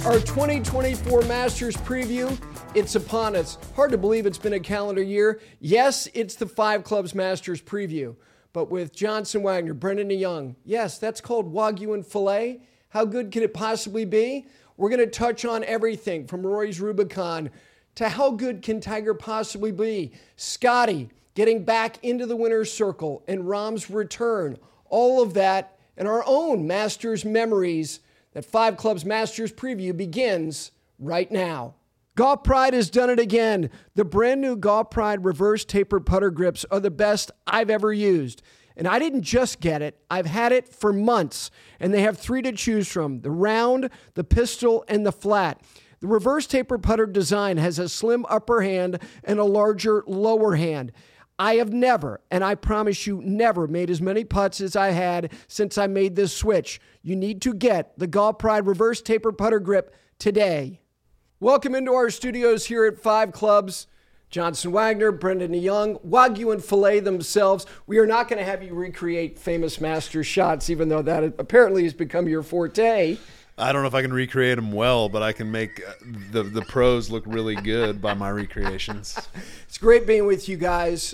Our 2024 Masters preview, it's upon us. Hard to believe it's been a calendar year. Yes, it's the Five Clubs Masters preview, but with Johnson Wagner, Brendan DeYoung. Yes, that's called Wagyu and Filet. How good could it possibly be? We're going to touch on everything from Rory's Rubicon to how good can Tiger possibly be? Scotty getting back into the winner's circle and Rahm's return. All of that and our own Masters memories. That Five Clubs Masters preview begins right now. Golf Pride has done it again. The brand new Golf Pride reverse tapered putter grips are the best I've ever used. And I didn't just get it. I've had it for months. And they have three to choose from: the round, the pistol, and the flat. The reverse tapered putter design has a slim upper hand and a larger lower hand. I have never, and I promise you never, made as many putts as I had since I made this switch. You need to get the Golf Pride reverse tapered putter grip today. Welcome into our studios here at Five Clubs. Johnson Wagner, Brendan DeYoung, Wagyu and Filet themselves. We are not going to have you recreate famous master shots, even though that apparently has become your forte. I don't know if I can recreate them well, but I can make the pros look really good by my recreations. It's great being with you guys.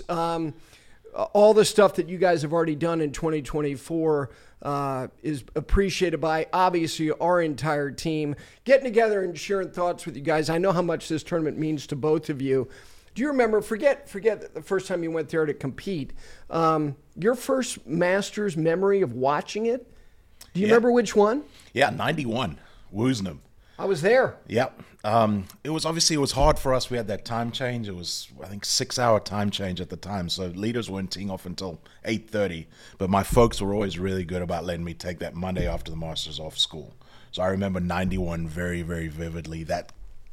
All the stuff that you guys have already done in 2024 is appreciated by, obviously, our entire team. Getting together and sharing thoughts with you guys. I know how much this tournament means to both of you. Do you remember, forget the first time you went there to compete, your first Masters memory of watching it? Do you remember which one? Yeah, 91, Woosnam. I was there. Yep. It was hard for us. We had that time change. It was, I think, 6-hour time change at the time. So leaders weren't teeing off until 8:30. But my folks were always really good about letting me take that Monday after the Masters off school. So I remember 91 very, very vividly. That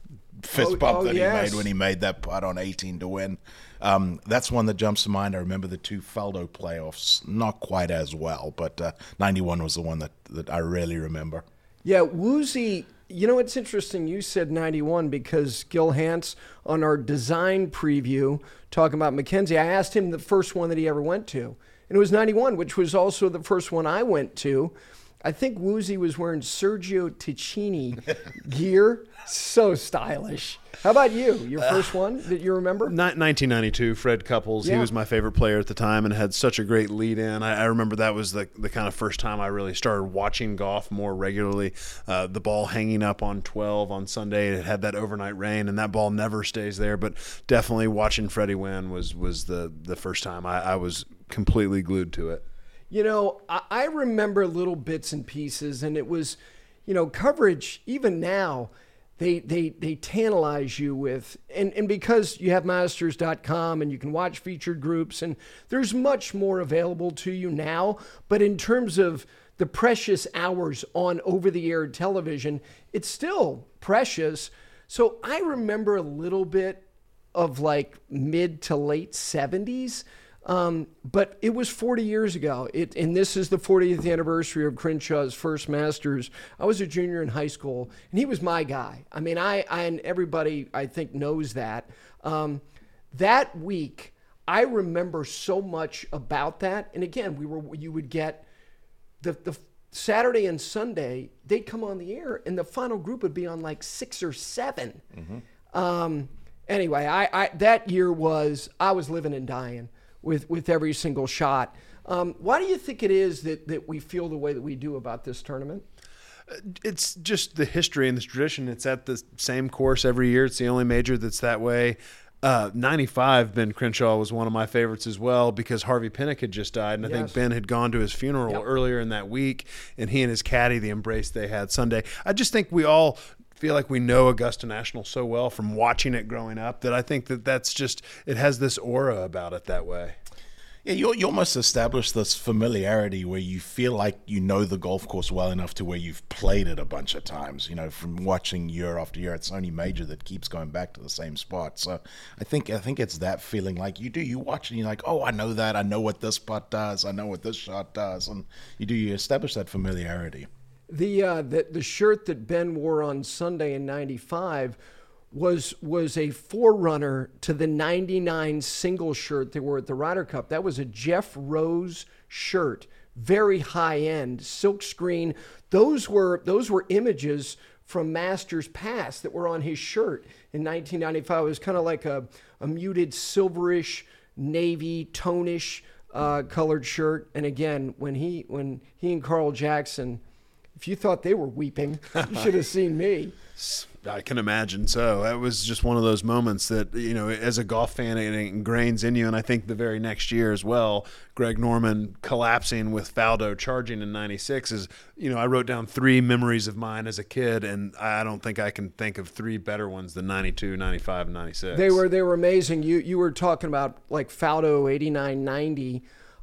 fist bump that yes. he made when he made that putt on 18 to win. That's one that jumps to mind. I remember the two Faldo playoffs, not quite as well, but 91 was the one that I really remember. Yeah, Woozy, you know, it's interesting you said 91 because Gil Hance on our design preview talking about Mackenzie, I asked him the first one that he ever went to, and it was 91, which was also the first one I went to. I think Woozy was wearing Sergio Ticini gear. So stylish. How about you? Your first one that you remember? 1992, Fred Couples. Yeah. He was my favorite player at the time and had such a great lead in. I remember that was the kind of first time I really started watching golf more regularly. The ball hanging up on 12 on Sunday. It had that overnight rain, and that ball never stays there. But definitely watching Freddie win was the first time I was completely glued to it. You know, I remember little bits and pieces, and it was, you know, coverage, even now, they tantalize you with, and because you have masters.com and you can watch featured groups, and there's much more available to you now, but in terms of the precious hours on over-the-air television, it's still precious. So I remember a little bit of like mid to late 70s. But it was 40 years ago, and this is the 40th anniversary of Crenshaw's first Masters. I was a junior in high school, and he was my guy. I mean, I and everybody, I think, knows that. That week, I remember so much about that. And again, you would get the Saturday and Sunday, they'd come on the air, and the final group would be on like 6 or 7. Mm-hmm. Anyway, I that year I was living and dying with every single shot. Why do you think it is that we feel the way that we do about this tournament? It's just the history and the tradition. It's at the same course every year. It's the only major that's that way. 95, Ben Crenshaw was one of my favorites as well because Harvey Pinnock had just died, and I think Ben had gone to his funeral earlier in that week, and he and his caddy, the embrace they had Sunday. I just think we all feel like we know Augusta National so well from watching it growing up that I think that's just, it has this aura about it that way. Yeah, you almost establish this familiarity where you feel like you know the golf course well enough to where you've played it a bunch of times, you know, from watching year after year. It's only major that keeps going back to the same spot. So I think it's that feeling like you watch and you're like, oh, I know that. I know what this putt does. I know what this shot does. And you establish that familiarity. The shirt that Ben wore on Sunday in 95 was a forerunner to the 99 single shirt they wore at the Ryder Cup. That was a Jeff Rose shirt, very high end, silk screen. Those were images from Masters past that were on his shirt in 1995. It was kind of like a muted silverish, navy, tonish colored shirt. And again, when he and Carl Jackson, if you thought they were weeping, you should have seen me. I can imagine. So that was just one of those moments that, you know, as a golf fan, it ingrains in you. And I think the very next year as well, Greg Norman collapsing with Faldo charging in 96 is, you know, I wrote down 3 memories of mine as a kid, and I don't think I can think of 3 better ones than 92, 95, and 96. They were amazing. You were talking about like Faldo 89, 90.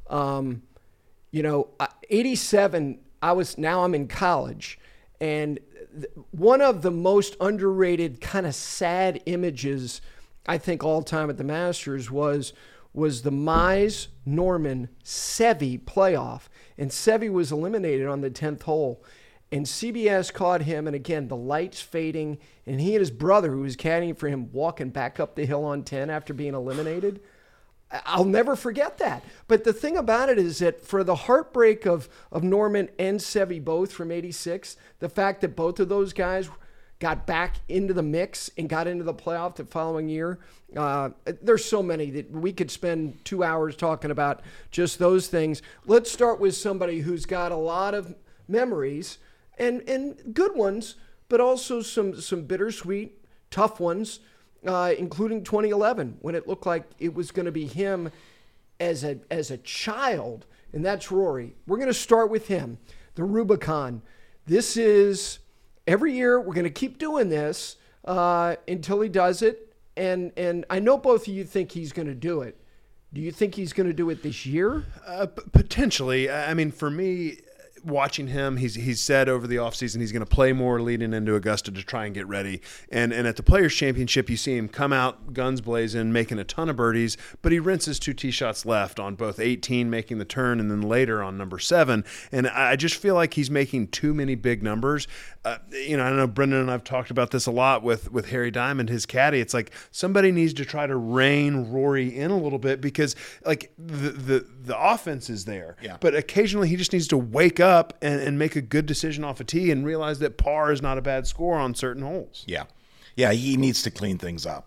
You know, 87, I'm in college, and one of the most underrated kind of sad images, I think, all time at the Masters was the Mize Norman Seve playoff. And Seve was eliminated on the 10th hole. And CBS caught him, and again, the lights fading, and he and his brother, who was caddying for him, walking back up the hill on 10 after being eliminated. I'll never forget that. But the thing about it is that for the heartbreak of Norman and Seve both from 86, the fact that both of those guys got back into the mix and got into the playoff the following year, there's so many that we could spend 2 hours talking about just those things. Let's start with somebody who's got a lot of memories and good ones, but also some bittersweet, tough ones. Including 2011, when it looked like it was going to be him as a child, and that's Rory. We're going to start with him, the Rubicon. This is, every year, we're going to keep doing this until he does it, and I know both of you think he's going to do it. Do you think he's going to do it this year? Potentially. I mean, for me, watching him, he's said over the offseason he's going to play more leading into Augusta to try and get ready. And at the Players' Championship, you see him come out guns blazing, making a ton of birdies, but he rinses 2 tee shots left on both 18, making the turn, and then later on number 7. And I just feel like he's making too many big numbers. You know, I know Brendan and I've talked about this a lot with Harry Diamond, his caddy. It's like somebody needs to try to rein Rory in a little bit, because like the offense is there, but occasionally he just needs to wake up and make a good decision off a tee and realize that par is not a bad score on certain holes. Yeah, he needs to clean things up.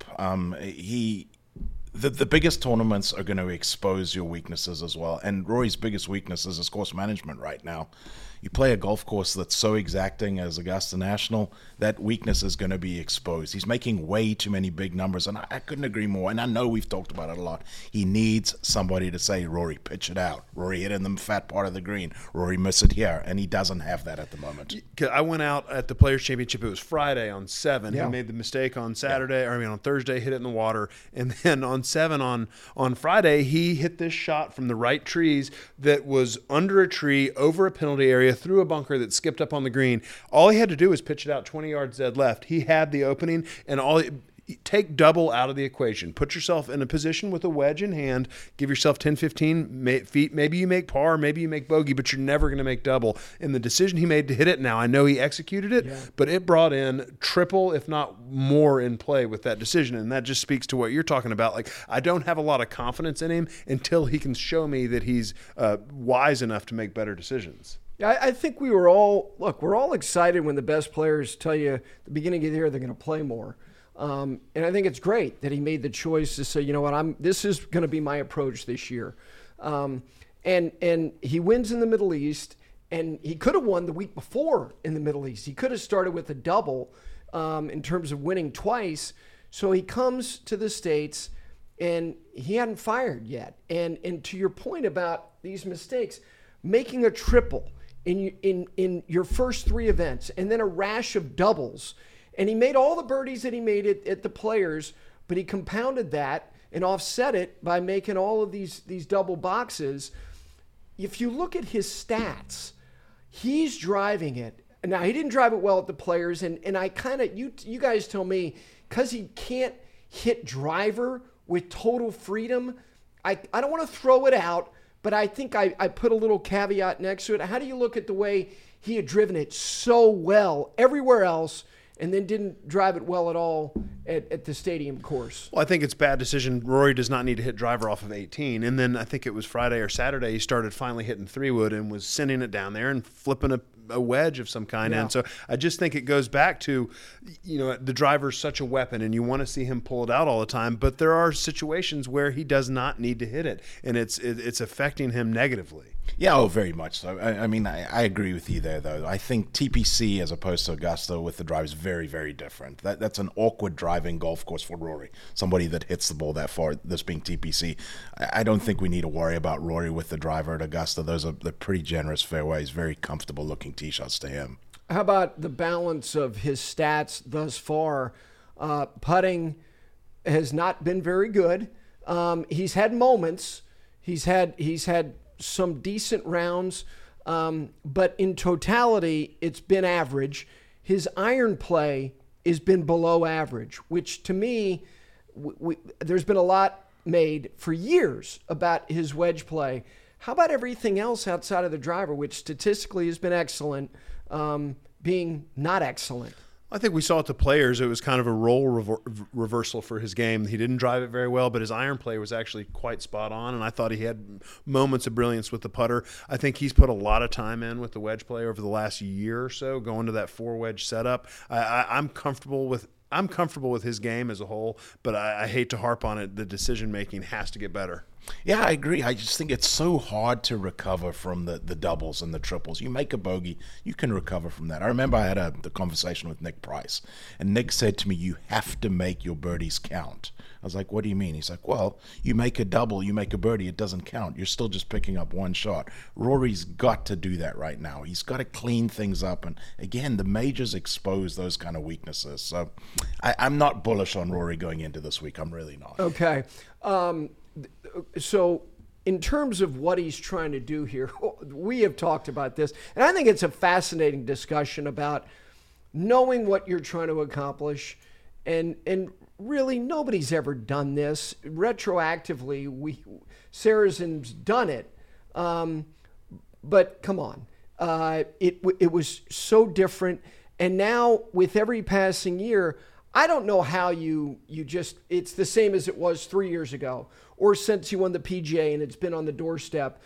The biggest tournaments are going to expose your weaknesses as well. And Rory's biggest weakness is his course management right now. You play a golf course that's so exacting as Augusta National, that weakness is going to be exposed. He's making way too many big numbers, and I couldn't agree more. And I know we've talked about it a lot. He needs somebody to say, Rory, pitch it out. Rory, hit in the fat part of the green. Rory, miss it here. And he doesn't have that at the moment. I went out at the Players' Championship. It was Friday on 7. He made the mistake on Saturday, on Thursday, hit it in the water. And then on 7 on Friday, he hit this shot from the right trees that was under a tree, over a penalty area, through a bunker that skipped up on the green. All he had to do was pitch it out 20 yards dead left. He had the opening, and take double out of the equation. Put yourself in a position with a wedge in hand. Give yourself 10, 15 feet. Maybe you make par, maybe you make bogey, but you're never going to make double. And the decision he made to hit it, now I know he executed it, but it brought in triple, if not more, in play with that decision. And that just speaks to what you're talking about. Like, I don't have a lot of confidence in him until he can show me that he's wise enough to make better decisions. Yeah, I think we're all excited when the best players tell you at the beginning of the year they're going to play more. And I think it's great that he made the choice to say, you know what, this is going to be my approach this year. And he wins in the Middle East, and he could have won the week before in the Middle East. He could have started with a double in terms of winning twice. So he comes to the States, and he hadn't fired yet. And to your point about these mistakes, making a triple in your first 3 events, and then a rash of doubles. And he made all the birdies that he made at the Players, but he compounded that and offset it by making all of these double boxes. If you look at his stats, he's driving it. Now, he didn't drive it well at the Players, and I kind of, you guys tell me, because he can't hit driver with total freedom, I don't want to throw it out, but I think I put a little caveat next to it. How do you look at the way he had driven it so well everywhere else, and then didn't drive it well at all at the stadium course? Well, I think it's a bad decision. Rory does not need to hit driver off of 18. And then I think it was Friday or Saturday, he started finally hitting 3-wood and was sending it down there and flipping a wedge of some kind. Yeah. And so I just think it goes back to, the driver's such a weapon and you want to see him pull it out all the time, but there are situations where he does not need to hit it, and it's affecting him negatively. Yeah, very much so. I agree with you there, though. I think TPC as opposed to Augusta with the drive is very, very different. That's an awkward driving golf course for Rory, somebody that hits the ball that far, this being TPC. I don't think we need to worry about Rory with the driver at Augusta. Those are the pretty generous fairways, very comfortable looking tee shots to him. How about the balance of his stats thus far? Putting has not been very good. He's had moments. He's had some decent rounds, but in totality, it's been average. His iron play has been below average, which to me, there's been a lot made for years about his wedge play. How about everything else outside of the driver, which statistically has been excellent, being not excellent? I think we saw it to Players. It was kind of a role reversal for his game. He didn't drive it very well, but his iron play was actually quite spot on, and I thought he had moments of brilliance with the putter. I think he's put a lot of time in with the wedge play over the last year or so, going to that 4-wedge setup. I'm comfortable with his game as a whole, but I hate to harp on it. The decision-making has to get better. Yeah, I agree. I just think it's so hard to recover from the doubles and the triples. You make a bogey, you can recover from that. I remember I had the conversation with Nick Price, and Nick said to me, you have to make your birdies count. I was like, what do you mean? He's like, well, you make a double, you make a birdie, it doesn't count. You're still just picking up one shot. Rory's got to do that right now. He's got to clean things up. And again, the majors expose those kind of weaknesses. So I'm not bullish on Rory going into this week. I'm really not. Okay. So in terms of what he's trying to do here, we have talked about this, and I think it's a fascinating discussion about knowing what you're trying to accomplish, and really nobody's ever done this. Retroactively, Sarazen's done it, but come on. It was so different, and now with every passing year, I don't know how you just, it's the same as it was 3 years ago, or since he won the PGA and it's been on the doorstep.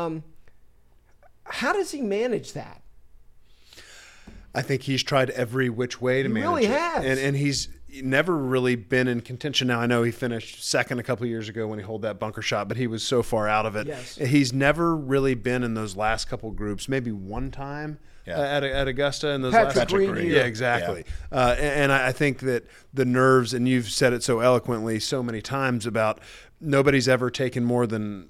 How does he manage that? I think he's tried every which way to manage it. He really has. And he's never really been in contention. Now, I know he finished second a couple of years ago when he holed that bunker shot, but he was so far out of it. Yes. He's never really been in those last couple groups, maybe one time. At Augusta in those Patrick last Green. Yeah, exactly. Yeah. And I think that the nerves, and you've said it so eloquently so many times about nobody's ever taken more than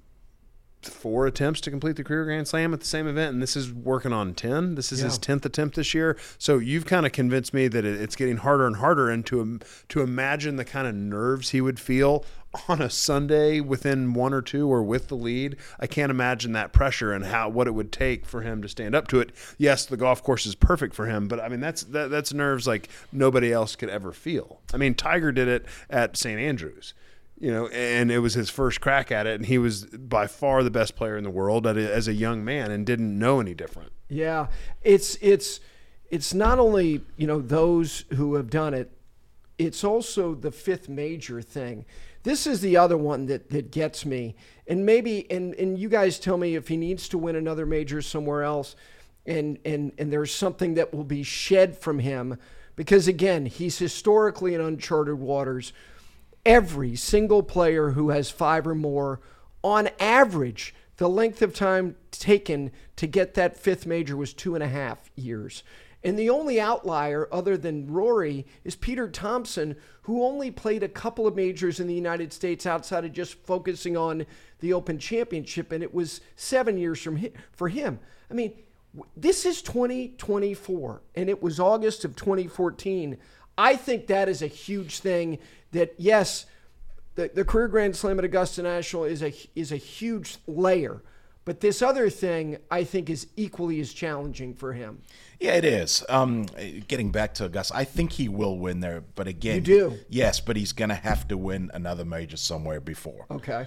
4 attempts to complete the career Grand Slam at the same event, and this is working on 10. This is his 10th attempt this year. So you've kind of convinced me that it's getting harder and harder, and to imagine the kind of nerves he would feel on a Sunday within 1 or 2 or with the lead, I can't imagine that pressure and what it would take for him to stand up to it. Yes, the golf course is perfect for him, but I mean that's nerves like nobody else could ever feel. I mean, Tiger did it at St. Andrews. And it was his first crack at it, and he was by far the best player in the world as a young man and didn't know any different. Yeah, it's not only, those who have done it, it's also the 5th major thing. This is the other one that gets me. And maybe, and you guys tell me if he needs to win another major somewhere else, and there's something that will be shed from him, because again, he's historically in uncharted waters. Every single player who has 5 or more, on average, the length of time taken to get that 5th major was 2.5 years. And the only outlier other than Rory is Peter Thompson, who only played a couple of majors in the United States outside of just focusing on the Open Championship, and it was 7 years for him. I mean, this is 2024, and it was August of 2014. I think that is a huge thing. That yes, the career Grand Slam at Augusta National is a huge layer, but this other thing I think is equally as challenging for him. Yeah, it is. Getting back to Augusta, I think he will win there, but again, you do. Yes, but he's going to have to win another major somewhere before. Okay.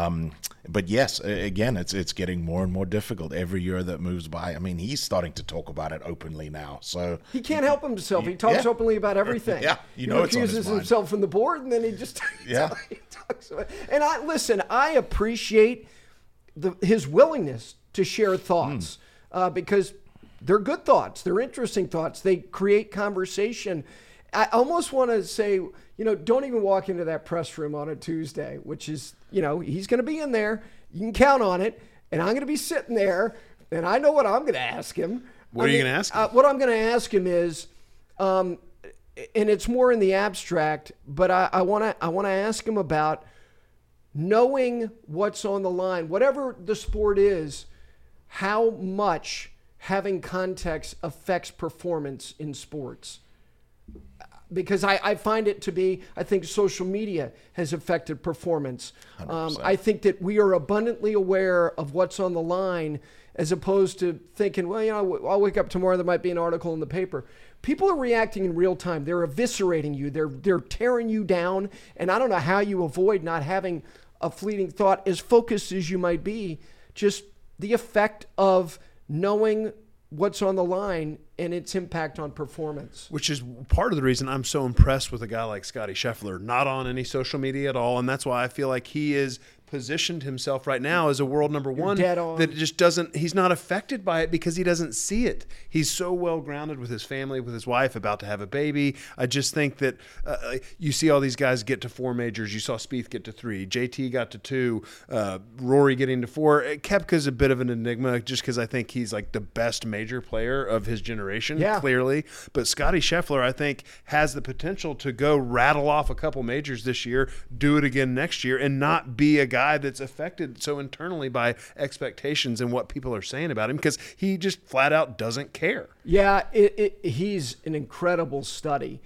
But yes, again, it's getting more and more difficult every year that moves by. I mean, he's starting to talk about it openly now. So he can't help himself. He talks openly about everything. Yeah, he recuses himself from the board, and then he just he talks about it. And I appreciate his willingness to share thoughts because they're good thoughts. They're interesting thoughts. They create conversation. I almost want to say, don't even walk into that press room on a Tuesday, which is, he's going to be in there. You can count on it. And I'm going to be sitting there, and I know what I'm going to ask him. What are you going to ask him? What I'm going to ask him is, and it's more in the abstract, but I want to ask him about knowing what's on the line, whatever the sport is, how much having context affects performance in sports. Because I find it to be, I think social media has affected performance. I think that we are abundantly aware of what's on the line as opposed to thinking, well, I'll wake up tomorrow, there might be an article in the paper. People are reacting in real time. They're eviscerating you. They're tearing you down. And I don't know how you avoid not having a fleeting thought, as focused as you might be, just the effect of knowing what's on the line and its impact on performance. Which is part of the reason I'm so impressed with a guy like Scottie Scheffler, not on any social media at all. And that's why I feel like he is positioned himself right now as a world number one. Dead on. That just doesn't, he's not affected by it because he doesn't see it. He's so well grounded with his family, with his wife, about to have a baby. I just think that you see all these guys get to 4 majors. You saw Spieth get to 3. JT got to 2. Rory getting to 4. Koepka's a bit of an enigma just because I think he's like the best major player of his generation, clearly. But Scottie Scheffler, I think, has the potential to go rattle off a couple majors this year, do it again next year, and not be a guy that's affected so internally by expectations and what people are saying about him because he just flat out doesn't care. Yeah, he's an incredible study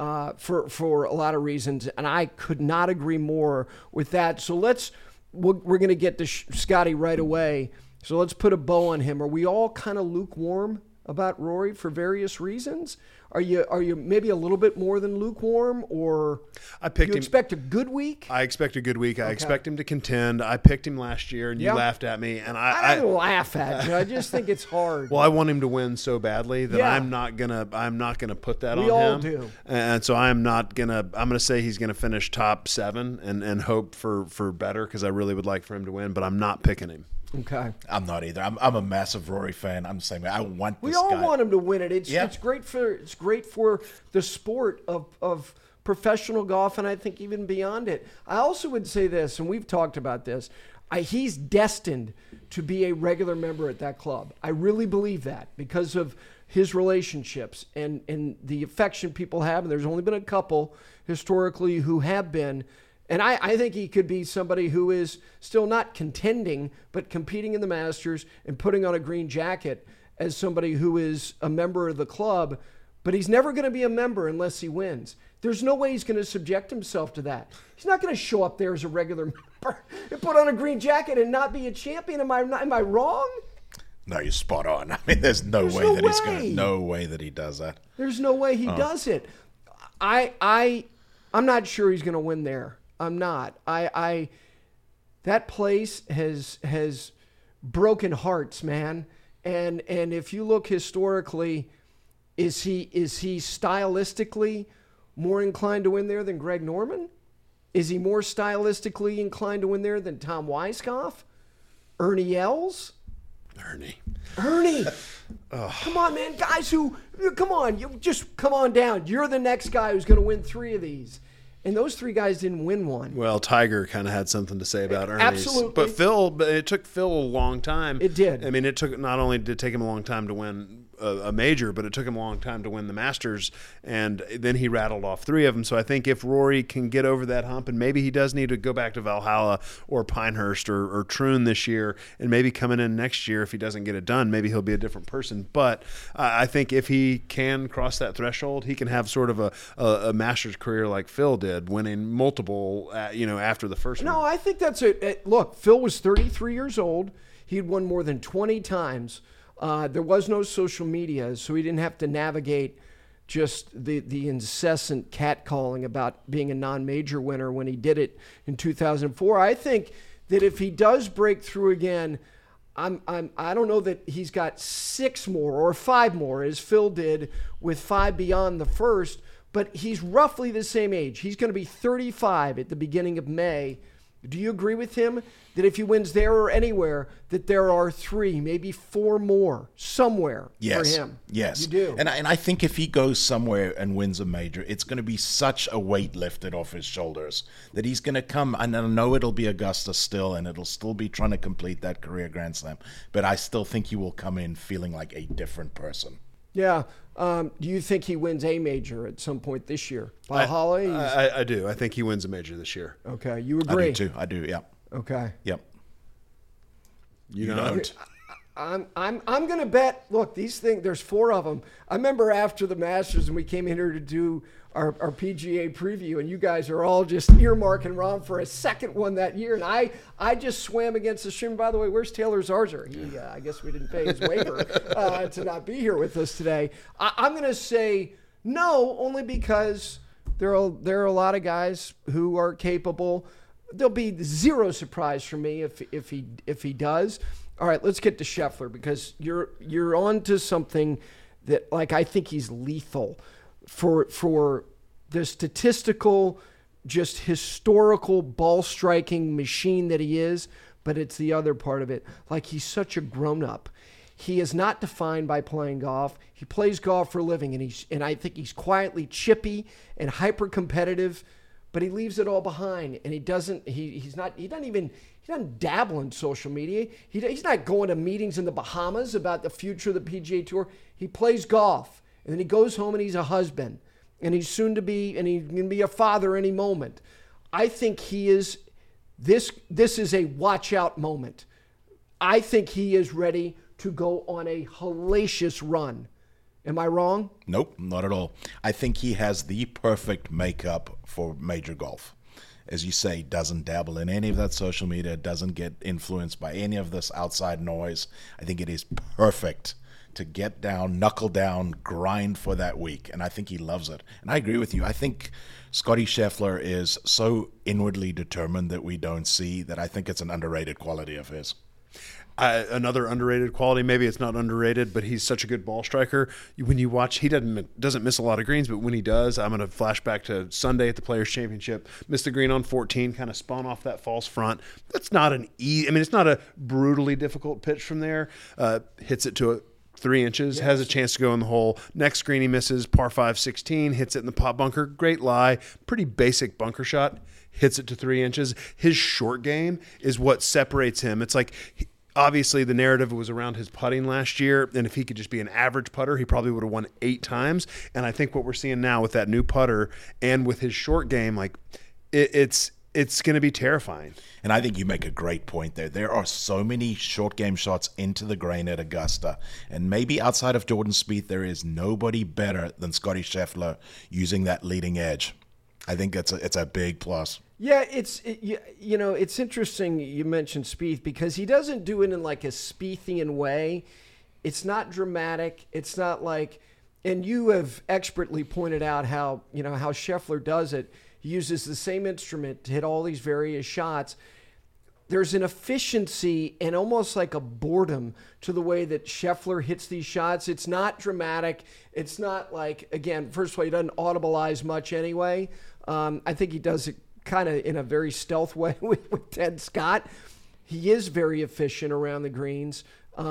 for a lot of reasons, and I could not agree more with that. So we're going to get to Scotty right away. So let's put a bow on him. Are we all kind of lukewarm about Rory for various reasons? Are you maybe a little bit more than lukewarm, or you expect a good week? I expect a good week. I expect him to contend. I picked him last year, and you laughed at me, and I don't laugh at you. I just think it's hard. Well, I want him to win so badly that I'm not gonna put that on him. We all do, and so I'm gonna say he's gonna finish top 7 and hope for better because I really would like for him to win, but I'm not picking him. Okay. I'm not either. I'm a massive Rory fan. I'm the same way. I want this guy. We all want him to win it. It's great for the sport of professional golf, and I think even beyond it. I also would say this, and we've talked about this. He's destined to be a regular member at that club. I really believe that because of his relationships and the affection people have. And there's only been a couple historically who have been. And I think he could be somebody who is still not contending, but competing in the Masters and putting on a green jacket as somebody who is a member of the club. But he's never going to be a member unless he wins. There's no way he's going to subject himself to that. He's not going to show up there as a regular member and put on a green jacket and not be a champion. Am I wrong? No, you're spot on. I mean, there's no way that he does that. There's no way he does it. I'm not sure he's going to win there. I'm not. That place has broken hearts, man. And if you look historically, is he stylistically more inclined to win there than Greg Norman? Is he more stylistically inclined to win there than Tom Weiskopf? Ernie Els? Ernie. Come on, man. Guys you just come on down. You're the next guy who's going to win 3 of these. And those 3 guys didn't win one. Well, Tiger kind of had something to say about Ernie's. Absolutely. But it took Phil a long time. It did. I mean, not only did it take him a long time to win a major, but it took him a long time to win the Masters, and then he rattled off 3 of them. So I think if Rory can get over that hump, and maybe he does need to go back to Valhalla or Pinehurst or Troon this year, and maybe coming in next year if he doesn't get it done, maybe he'll be a different person. But I think if he can cross that threshold, he can have sort of a Masters career like Phil did, winning multiple, after the first one. No, I think that's look, Phil was 33 years old. He'd won more than 20 times. There was no social media, so he didn't have to navigate just the incessant catcalling about being a non-major winner when he did it in 2004. I think that if he does break through again, I don't know that he's got 6 more or 5 more as Phil did with 5 beyond the first, but he's roughly the same age. He's going to be 35 at the beginning of May. Do you agree with him that if he wins there or anywhere, that there are 3, maybe 4 more somewhere for him? Yes. You do. And I think if he goes somewhere and wins a major, it's going to be such a weight lifted off his shoulders that he's going to come, and I know it'll be Augusta still, and it'll still be trying to complete that career Grand Slam, but I still think he will come in feeling like a different person. Yeah. Do you think he wins a major at some point this year? Valhalla? I do. I think he wins a major this year. Okay. You agree? I do too. I do. Yeah. Okay. Yep. You don't. I'm going to bet. Look, these things. There's 4 of them. I remember after the Masters, and we came in here to do our PGA preview, and you guys are all just earmarking Ron for a second one that year, and I just swam against the stream. By the way, where's Taylor Zarzer? He, I guess we didn't pay his waiver to not be here with us today. I'm going to say no, only because there are a lot of guys who are capable. There'll be zero surprise for me if he does. All right, let's get to Scheffler, because you're on to something that, like, I think he's lethal for the statistical, just historical ball striking machine that he is, but it's the other part of it. Like, he's such a grown up. He is not defined by playing golf. He plays golf for a living, and I think he's quietly chippy and hyper competitive, but he leaves it all behind, and he doesn't dabble in social media. He's not going to meetings in the Bahamas about the future of the PGA Tour. He plays golf, and then he goes home and he's a husband, and he's soon to be, and he's going to be a father any moment. I think he is, this is a watch out moment. I think he is ready to go on a hellacious run. Am I wrong? Nope, not at all. I think he has the perfect makeup for major golf. As you say, doesn't dabble in any of that social media, doesn't get influenced by any of this outside noise. I think it is perfect to get down, knuckle down, grind for that week. And I think he loves it. And I agree with you. I think Scottie Scheffler is so inwardly determined that we don't see that I think it's an underrated quality of his. Another underrated quality, maybe it's not underrated, but he's such a good ball striker. When you watch, he doesn't miss a lot of greens, but when he does, I'm going to flash back to Sunday at the Players Championship. Missed the green on 14, kind of spun off that false front. That's not it's not a brutally difficult pitch from there. Hits it to 3 inches, has a chance to go in the hole. Next green he misses, par 5, 16, hits it in the pot bunker. Great lie, pretty basic bunker shot. Hits it to 3 inches. His short game is what separates him. It's like, obviously, the narrative was around his putting last year, and if he could just be an average putter, he probably would have won 8 times. And I think what we're seeing now with that new putter and with his short game, like, it's going to be terrifying. And I think you make a great point there. There are so many short game shots into the grain at Augusta, and maybe outside of Jordan Spieth, there is nobody better than Scottie Scheffler using that leading edge. I think it's a big plus. Yeah, it's interesting you mentioned Spieth, because he doesn't do it in like a Spiethian way. It's not dramatic. It's not like, and you have expertly pointed out how Scheffler does it. He uses the same instrument to hit all these various shots. There's an efficiency and almost like a boredom to the way that Scheffler hits these shots. It's not dramatic. It's not like, again, first of all, he doesn't audibilize much anyway. I think he does it kind of in a very stealth way with Ted Scott. He is very efficient around the greens.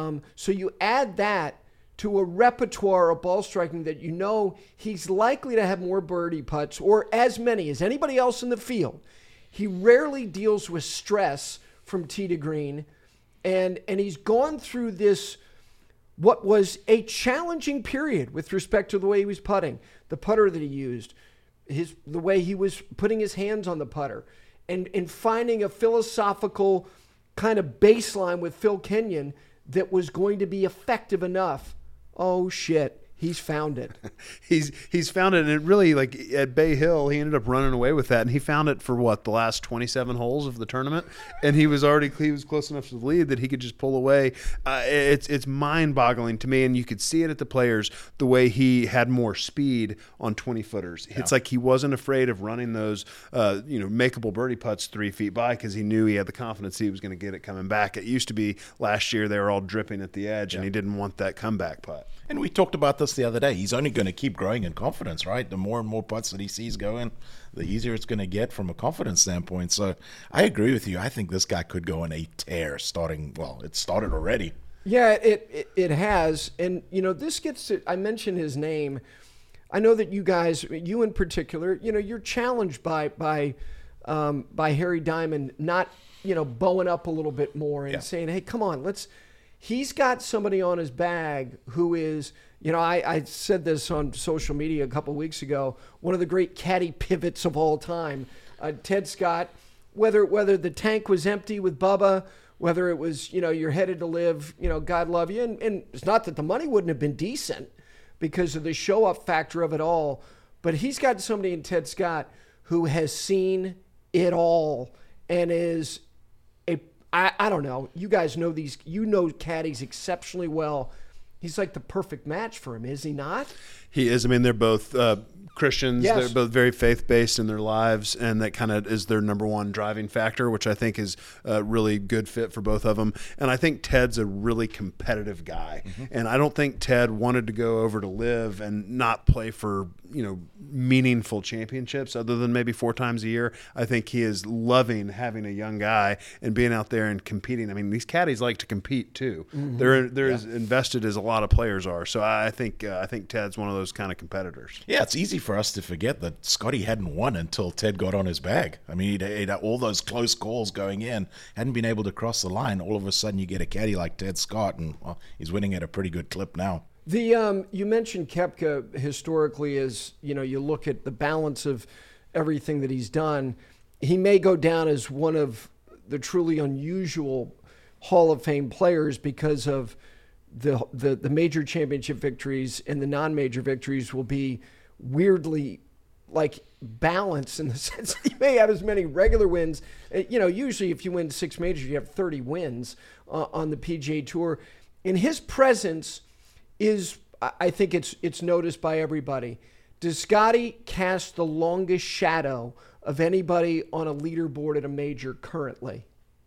So you add that to a repertoire of ball striking that he's likely to have more birdie putts, or as many as anybody else in the field. He rarely deals with stress from tee to green, and he's gone through this, what was a challenging period with respect to the way he was putting, the putter that he used, the way he was putting his hands on the putter, and finding a philosophical kind of baseline with Phil Kenyon that was going to be effective enough. Oh shit. He's found it. He's found it, and it really, like at Bay Hill, he ended up running away with that, and he found it for the last 27 holes of the tournament, and he was close enough to the lead that he could just pull away. It's mind-boggling to me, and you could see it at the Players, the way he had more speed on 20-footers. Yeah. It's like he wasn't afraid of running those, makeable birdie putts 3 feet by, because he knew he had the confidence he was going to get it coming back. It used to be last year they were all dripping at the edge, and he didn't want that comeback putt. And we talked about this the other day. He's only going to keep growing in confidence, right? The more and more putts that he sees going, the easier it's going to get from a confidence standpoint. So I agree with you. I think this guy could go on a tear starting, well, it started already. Yeah, it has. And, this gets to, I mentioned his name. I know that you guys, you in particular, you're challenged by Harry Diamond not, bowing up a little bit more and saying, hey, come on, he's got somebody on his bag who is, I said this on social media a couple of weeks ago, one of the great caddy pivots of all time. Ted Scott, whether the tank was empty with Bubba, whether it was, you're headed to live, God love you. And it's not that the money wouldn't have been decent because of the show up factor of it all, but he's got somebody in Ted Scott who has seen it all and is I don't know. You guys know these. You know caddies exceptionally well. He's like the perfect match for him, is he not? He is. I mean, they're both Christians. Yes. They're both very faith-based in their lives, and that kind of is their number one driving factor, which I think is a really good fit for both of them. And I think Ted's a really competitive guy. Mm-hmm. And I don't think Ted wanted to go over to live and not play for, meaningful championships other than maybe 4 times a year. I think he is loving having a young guy and being out there and competing. I mean, these caddies like to compete too. Mm-hmm. They're as invested as a lot of players are. So I think Ted's one of those kind of competitors. Yeah, it's easy for us to forget that Scotty hadn't won until Ted got on his bag. I mean, he'd had all those close calls going in, hadn't been able to cross the line. All of a sudden, you get a caddy like Ted Scott, and he's winning at a pretty good clip now. You mentioned Koepka historically as, you look at the balance of everything that he's done. He may go down as one of the truly unusual Hall of Fame players because of the major championship victories, and the non-major victories will be weirdly balanced in the sense that you may have as many regular wins. Usually if you win 6 majors, you have 30 wins on the PGA Tour. In his presence is, I think it's noticed by everybody. Does Scotty cast the longest shadow of anybody on a leaderboard at a major currently?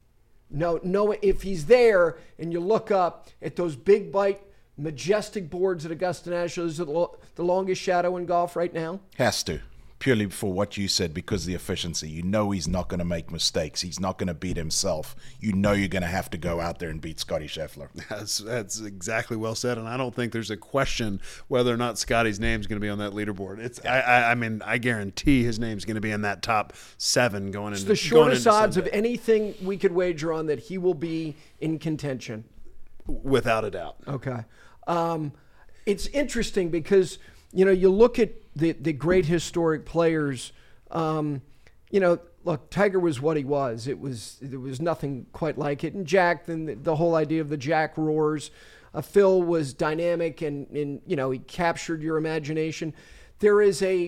No, if he's there and you look up at those big bite, majestic boards at Augusta National, is it the longest shadow in golf right now? Has to. Purely for what you said, because of the efficiency. He's not going to make mistakes. He's not going to beat himself. You're going to have to go out there and beat Scotty Scheffler. That's exactly well said, and I don't think there's a question whether or not Scotty's name's going to be on that leaderboard. I guarantee his name's going to be in that top 7 going into. It's the shortest odds of anything we could wager on that he will be in contention. Without a doubt. Okay. It's interesting because, you look at the great historic players, look, Tiger was what he was. There was nothing quite like it. And Jack, then the whole idea of the Jack roars. Phil was dynamic and he captured your imagination. There is a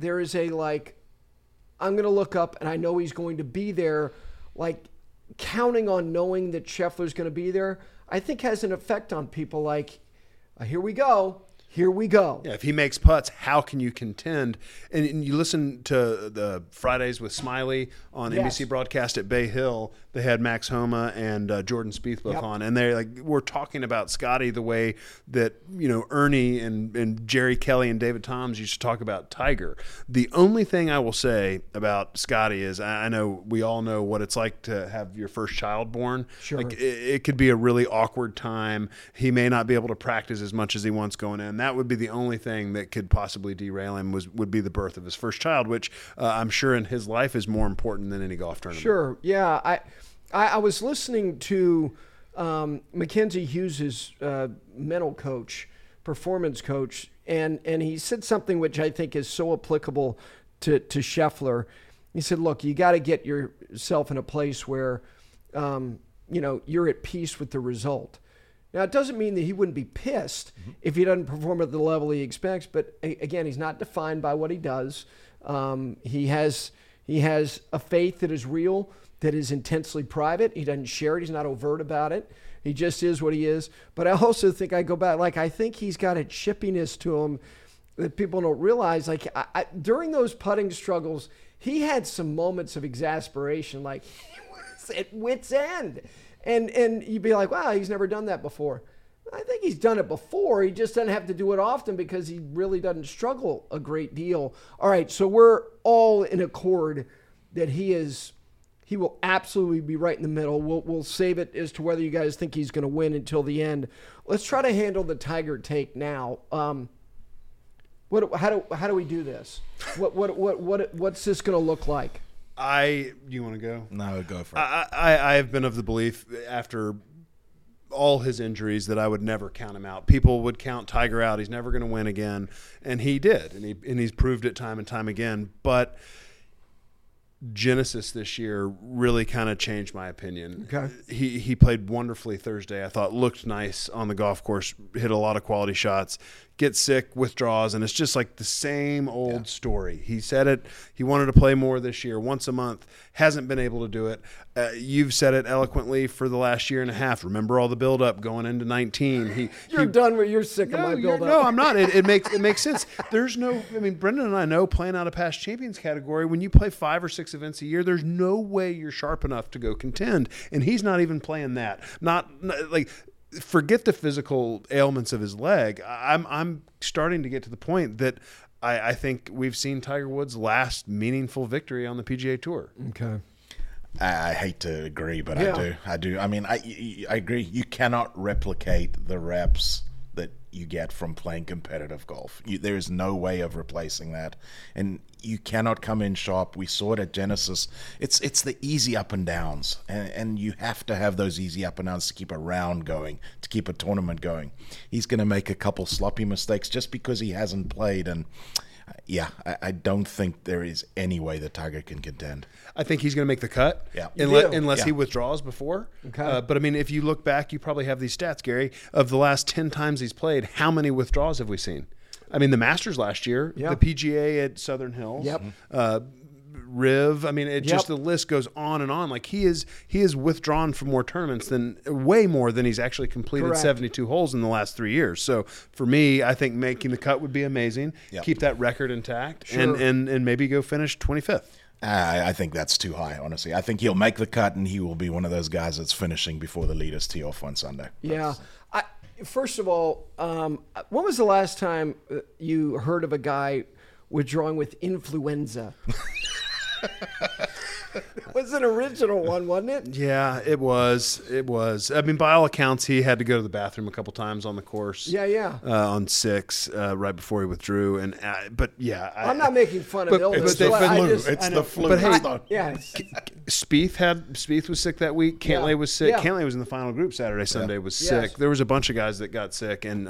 I'm going to look up and I know he's going to be there, counting on knowing that Scheffler's going to be there, I think has an effect on people here we go. Here we go. Yeah, if he makes putts, how can you contend? And you listen to the Fridays with Smiley on NBC broadcast at Bay Hill. They had Max Homa and Jordan Spieth both on, and they're we're talking about Scotty the way that Ernie and Jerry Kelly and David Toms used to talk about Tiger. The only thing I will say about Scotty is I know we all know what it's like to have your first child born. Sure, it could be a really awkward time. He may not be able to practice as much as he wants going in. That would be the only thing that could possibly derail him would be the birth of his first child, which I'm sure in his life is more important than any golf tournament. Sure, yeah. I was listening to Mackenzie Hughes' mental coach, performance coach, and he said something which I think is so applicable to Scheffler. He said, look, you got to get yourself in a place where you're at peace with the result. Now, it doesn't mean that he wouldn't be pissed if he doesn't perform at the level he expects, but again, he's not defined by what he does. He has a faith that is real, that is intensely private. He doesn't share it. He's not overt about it. He just is what he is. But I also think I go back, I think he's got a chippiness to him that people don't realize. During those putting struggles, he had some moments of exasperation, he was at wit's end. And you'd be like, wow, he's never done that before. I think he's done it before. He just doesn't have to do it often because he really doesn't struggle a great deal. All right, so we're all in accord that he will absolutely be right in the middle. We'll save it as to whether you guys think he's going to win until the end. Let's try to handle the Tiger take now. How do we do this? What's this going to look like? You want to go? No, go for it. I have been of the belief after all his injuries that I would never count him out. People would count Tiger out. He's never going to win again, and he did, and he's proved it time and time again. But Genesis this year really kind of changed my opinion. Okay. He played wonderfully Thursday. I thought looked nice on the golf course, hit a lot of quality shots, gets sick, withdraws, and it's just like the same old story. He said it. He wanted to play more this year, once a month. Hasn't been able to do it. You've said it eloquently for the last year and a half. Remember all the buildup going into 19. You're sick of my buildup. No, I'm not. It makes sense. There's no. I mean, Brendan and I know playing out of past champions category. When you play 5 or 6 events a year, there's no way you're sharp enough to go contend, and he's not even playing that. Not like. Forget the physical ailments of his leg. I'm starting to get to the point that I think we've seen Tiger Woods' last meaningful victory on the PGA Tour. Okay. I hate to agree, but I do. I mean, I agree. You cannot replicate the reps that you get from playing competitive golf. There is no way of replacing that, and you cannot come in sharp. We saw it at Genesis. It's the easy up and downs, and you have to have those easy up and downs to keep a round going, to keep a tournament going. He's going to make a couple sloppy mistakes just because he hasn't played, and I don't think there is any way that Tiger can contend. I think he's going to make the cut, unless he withdraws before. Okay. But I mean, if you look back, you probably have these stats, Gary, of the last 10 times he's played. How many withdrawals have we seen? I mean, the Masters last year, the PGA at Southern Hills, Riv. I mean, just the list goes on and on. Like he is withdrawn from more tournaments than way more than he's actually completed 72 holes in the last 3 years. So for me, I think making the cut would be amazing. Yep. Keep that record intact and maybe go finish 25th. I think that's too high, honestly. I think he'll make the cut, and he will be one of those guys that's finishing before the leaders tee off on Sunday. Yeah. First of all, when was the last time you heard of a guy withdrawing with influenza? It was an original one, wasn't it? Yeah, it was. I mean, by all accounts, he had to go to the bathroom a couple times on the course. Yeah. On 6, right before he withdrew, I'm not making fun of illness. It's the flu. But hey, Spieth was sick that week. Cantlay was sick. Yeah. Cantlay was in the final group Saturday, Sunday. Was sick. There was a bunch of guys that got sick, and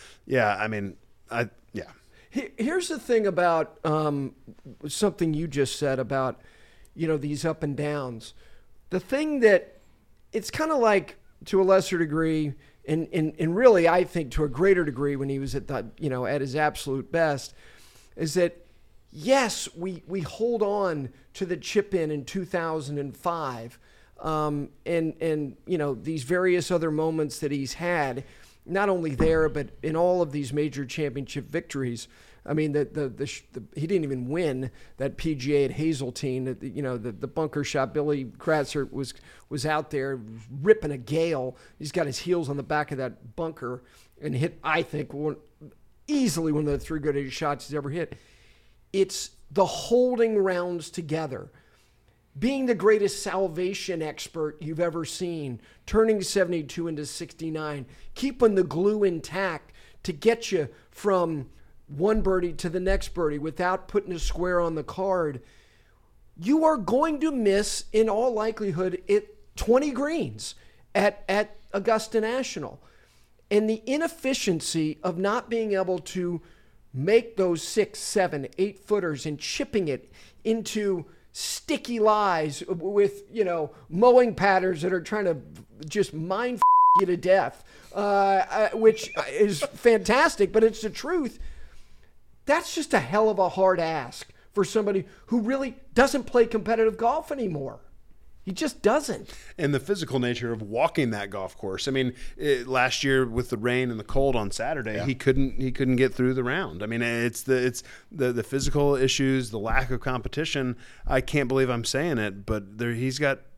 Here's the thing about something you just said about, these up and downs. The thing that it's kind of like, to a lesser degree, and really I think to a greater degree when he was at at his absolute best, is that yes, we hold on to the chip in 2005, and these various other moments that he's had, not only there but in all of these major championship victories. I mean, he didn't even win that PGA at Hazeltine. The bunker shot. Billy Kratzer was out there ripping a gale. He's got his heels on the back of that bunker and hit, I think, easily one of the 3 greatest shots he's ever hit. It's the holding rounds together, being the greatest salvation expert you've ever seen, turning 72 into 69, keeping the glue intact to get you from one birdie to the next birdie without putting a square on the card. You are going to miss, in all likelihood, 20 greens at Augusta National. And the inefficiency of not being able to make those 6, 7, 8 footers and chipping it into sticky lies with, mowing patterns that are trying to just mind you to death, which is fantastic, but it's the truth. That's just a hell of a hard ask for somebody who really doesn't play competitive golf anymore. He just doesn't. And the physical nature of walking that golf course. I mean, last year with the rain and the cold on Saturday, he couldn't get through the round. I mean, it's the physical issues, the lack of competition. I can't believe I'm saying it, but he's got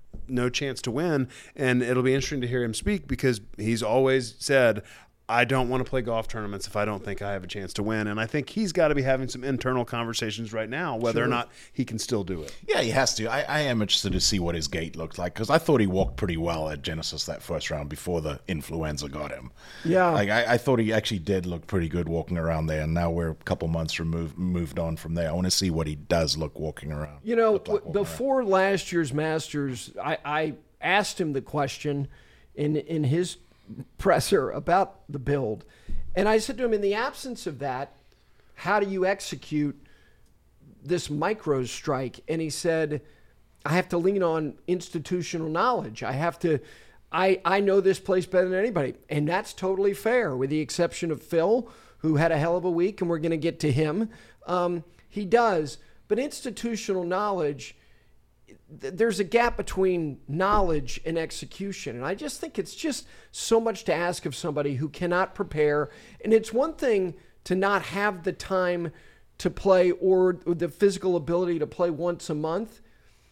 no chance to win. And it'll be interesting to hear him speak because he's always said, I don't want to play golf tournaments if I don't think I have a chance to win. And I think he's got to be having some internal conversations right now, whether or not he can still do it. Yeah, he has to. I am interested to see what his gait looked like because I thought he walked pretty well at Genesis that first round before the influenza got him. Yeah. Like I thought he actually did look pretty good walking around there, and now we're a couple months moved on from there. I want to see what he does look walking around. You know, before last year's Masters, I asked him the question in his presser about the build. And I said to him, in the absence of that, how do you execute this micro strike? And he said, I have to lean on institutional knowledge. I know this place better than anybody. And that's totally fair, with the exception of Phil, who had a hell of a week, and we're going to get to him. He does. But institutional knowledge, there's a gap between knowledge and execution. And I just think it's just so much to ask of somebody who cannot prepare. And it's one thing to not have the time to play or the physical ability to play once a month.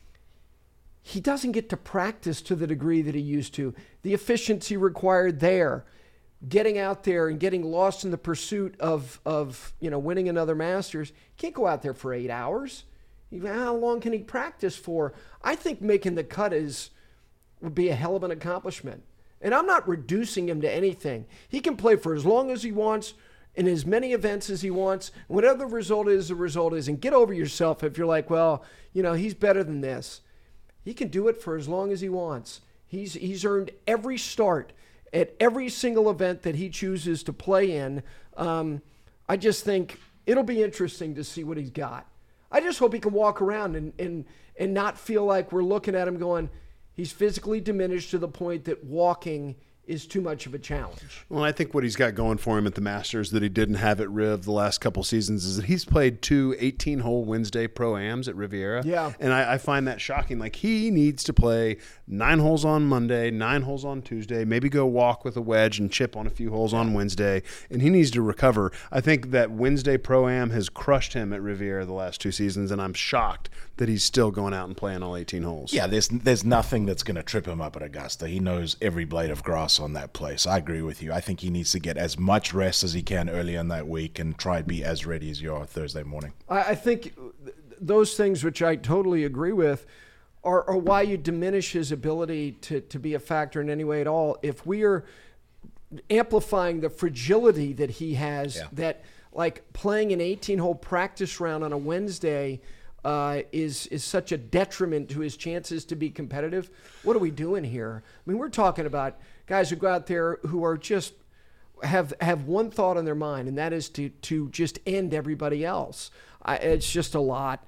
He doesn't get to practice to the degree that he used to. The efficiency required there, getting out there and getting lost in the pursuit of winning another Masters. You can't go out there for 8 hours. How long can he practice for? I think making the cut would be a hell of an accomplishment. And I'm not reducing him to anything. He can play for as long as he wants in as many events as he wants. Whatever the result is, the result is. And get over yourself if you're like, well, he's better than this. He can do it for as long as he wants. He's earned every start at every single event that he chooses to play in. I just think it'll be interesting to see what he's got. I just hope he can walk around and not feel like we're looking at him going, he's physically diminished to the point that walking is too much of a challenge. Well, I think what he's got going for him at the Masters that he didn't have at Riv the last couple seasons is that he's played 2 18-hole Wednesday Pro-Ams at Riviera. Yeah. And I find that shocking. Like, he needs to play 9 holes on Monday, 9 holes on Tuesday, maybe go walk with a wedge and chip on a few holes on Wednesday, and he needs to recover. I think that Wednesday Pro-Am has crushed him at Riviera the last 2 seasons, and I'm shocked that he's still going out and playing all 18 holes. Yeah, there's nothing that's going to trip him up at Augusta. He knows every blade of grass on that place. I agree with you. I think he needs to get as much rest as he can early in that week and try and be as ready as you are Thursday morning. I think those things, which I totally agree with, are why you diminish his ability to be a factor in any way at all. If we are amplifying the fragility that he has, that like playing an 18-hole practice round on a Wednesday is such a detriment to his chances to be competitive. What are we doing here? I mean, we're talking about guys who go out there who are just have one thought on their mind, and that is to just end everybody else. It's just a lot.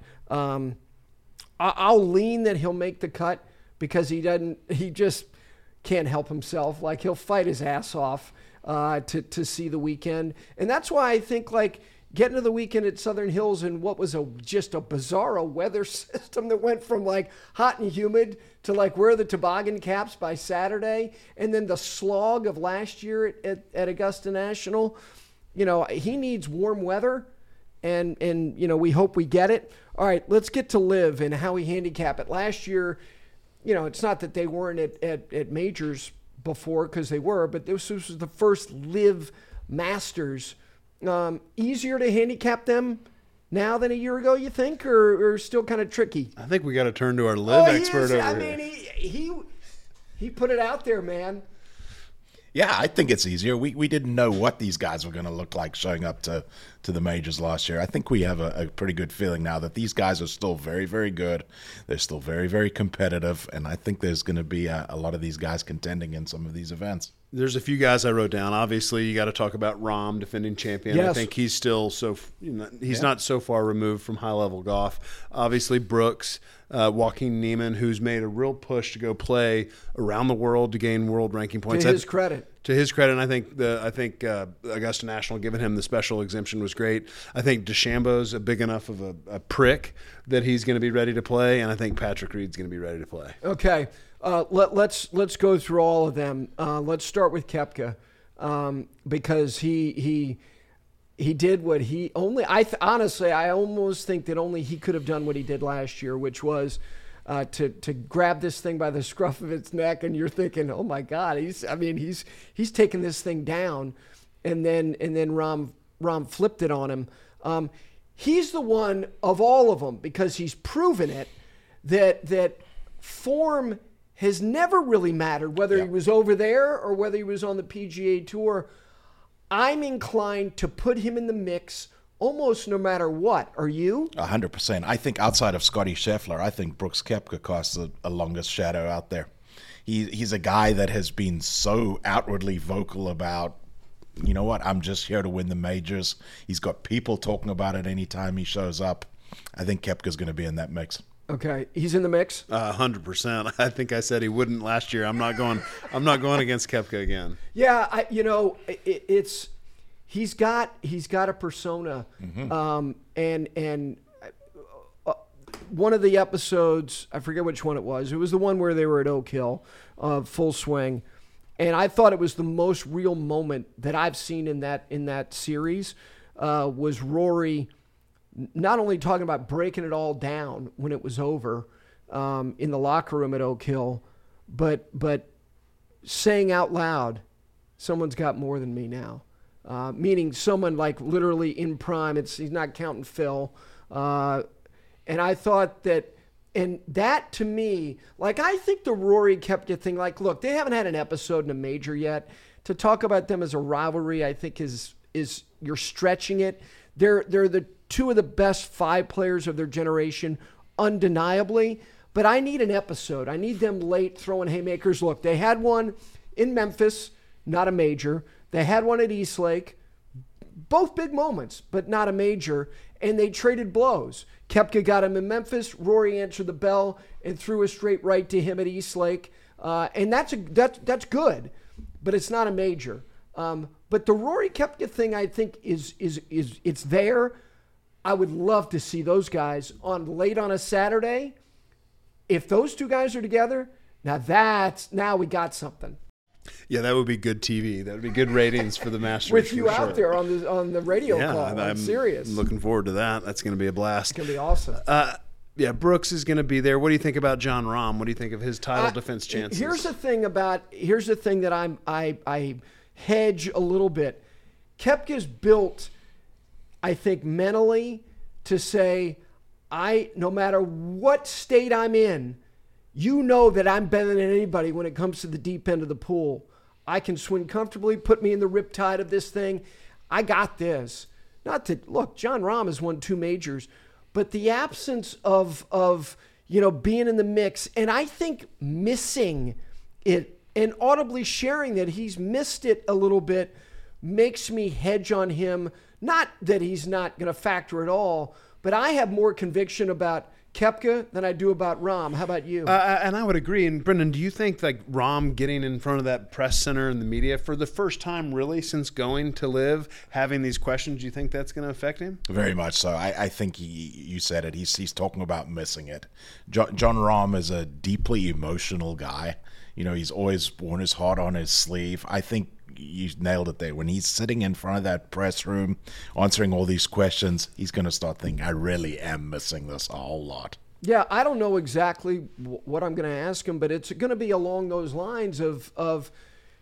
I'll lean that he'll make the cut because he just can't help himself. Like, he'll fight his ass off to see the weekend. And that's why I think, like, getting to the weekend at Southern Hills in what was just a bizarro weather system that went from like hot and humid to like wear the toboggan caps by Saturday, and then the slog of last year at Augusta National. He needs warm weather, and we hope we get it. All right, let's get to Liv and how he handicapped it. Last year, it's not that they weren't at majors before, because they were, but this was the first Liv Masters. Easier to handicap them now than a year ago, you think, or still kind of tricky? I think we got to turn to our Liv expert over here. He put it out there, man. Yeah, I think it's easier. We didn't know what these guys were going to look like showing up to the majors last year. I think we have a pretty good feeling now that these guys are still very, very good. They're still very, very competitive, and I think there's going to be a lot of these guys contending in some of these events. There's a few guys I wrote down. Obviously, you got to talk about Rahm, defending champion. Yes. I think he's still he's not so far removed from high-level golf. Obviously, Brooks, Joaquin Niemann, who's made a real push to go play around the world to gain world ranking points. To his credit. To his credit, and I think Augusta National giving him the special exemption was great. I think DeChambeau's a big enough of a prick that he's going to be ready to play, and I think Patrick Reed's going to be ready to play. Okay. Let's go through all of them. Let's start with Koepka, because he did what he only. Honestly, I almost think that only he could have done what he did last year, which was to grab this thing by the scruff of its neck, and you're thinking, oh my God, he's taking this thing down, and then Rahm flipped it on him. He's the one of all of them, because he's proven it, that form has never really mattered, whether he was over there or whether he was on the PGA Tour. I'm inclined to put him in the mix almost no matter what. Are you? 100%. I think outside of Scotty Scheffler, I think Brooks Koepka casts a longest shadow out there. He's a guy that has been so outwardly vocal about, you know what, I'm just here to win the majors. He's got people talking about it anytime he shows up. I think Koepka's going to be in that mix. Okay, he's in the mix. 100%. I think I said he wouldn't last year. I'm not going against Koepka again. Yeah, he's got a persona, and one of the episodes, I forget which one it was. It was the one where they were at Oak Hill, Full Swing, and I thought it was the most real moment that I've seen in that series. Was Rory not only talking about breaking it all down when it was over in the locker room at Oak Hill, but saying out loud, someone's got more than me now. Meaning someone like literally in prime. He's not counting Phil. And I thought that, and that to me, like, I think the Rory Koepka thing, like, look, they haven't had an episode in a major yet. To talk about them as a rivalry, I think is you're stretching it. They're the two of the best 5 players of their generation, undeniably. But I need an episode. I need them late throwing haymakers. Look, they had one in Memphis, not a major. They had one at East Lake, both big moments, but not a major. And they traded blows. Koepka got him in Memphis. Rory answered the bell and threw a straight right to him at East Lake. And that's good, but it's not a major. But the Rory Koepka thing, I think, is it's there. I would love to see those guys late on a Saturday. If those two guys are together, now we got something. Yeah, that would be good TV. That would be good ratings for the Masters. With you out there on the radio call. I'm serious. Looking forward to that. That's going to be a blast. It's going to be awesome. Yeah, Brooks is going to be there. What do you think about Jon Rahm? What do you think of his title defense chances? Here's the thing that I hedge a little bit. Koepka's built, I think, mentally to say, no matter what state I'm in, you know that I'm better than anybody when it comes to the deep end of the pool. I can swing comfortably, put me in the riptide of this thing. I got this. Look, Jon Rahm has won 2 majors, but the absence of being in the mix, and I think missing it and audibly sharing that he's missed it a little bit makes me hedge on him. Not that he's not going to factor at all, but I have more conviction about Koepka than I do about Rahm. How about you? And I would agree. And Brendan, do you think like Rahm getting in front of that press center and the media for the first time really since going to Live, having these questions, do you think that's going to affect him? Very much so. I think you said it. He's talking about missing it. Jon Rahm is a deeply emotional guy. He's always worn his heart on his sleeve. I think you nailed it there. When he's sitting in front of that press room answering all these questions, he's going to start thinking, I really am missing this a whole lot. Yeah, I don't know exactly what I'm going to ask him, but it's going to be along those lines of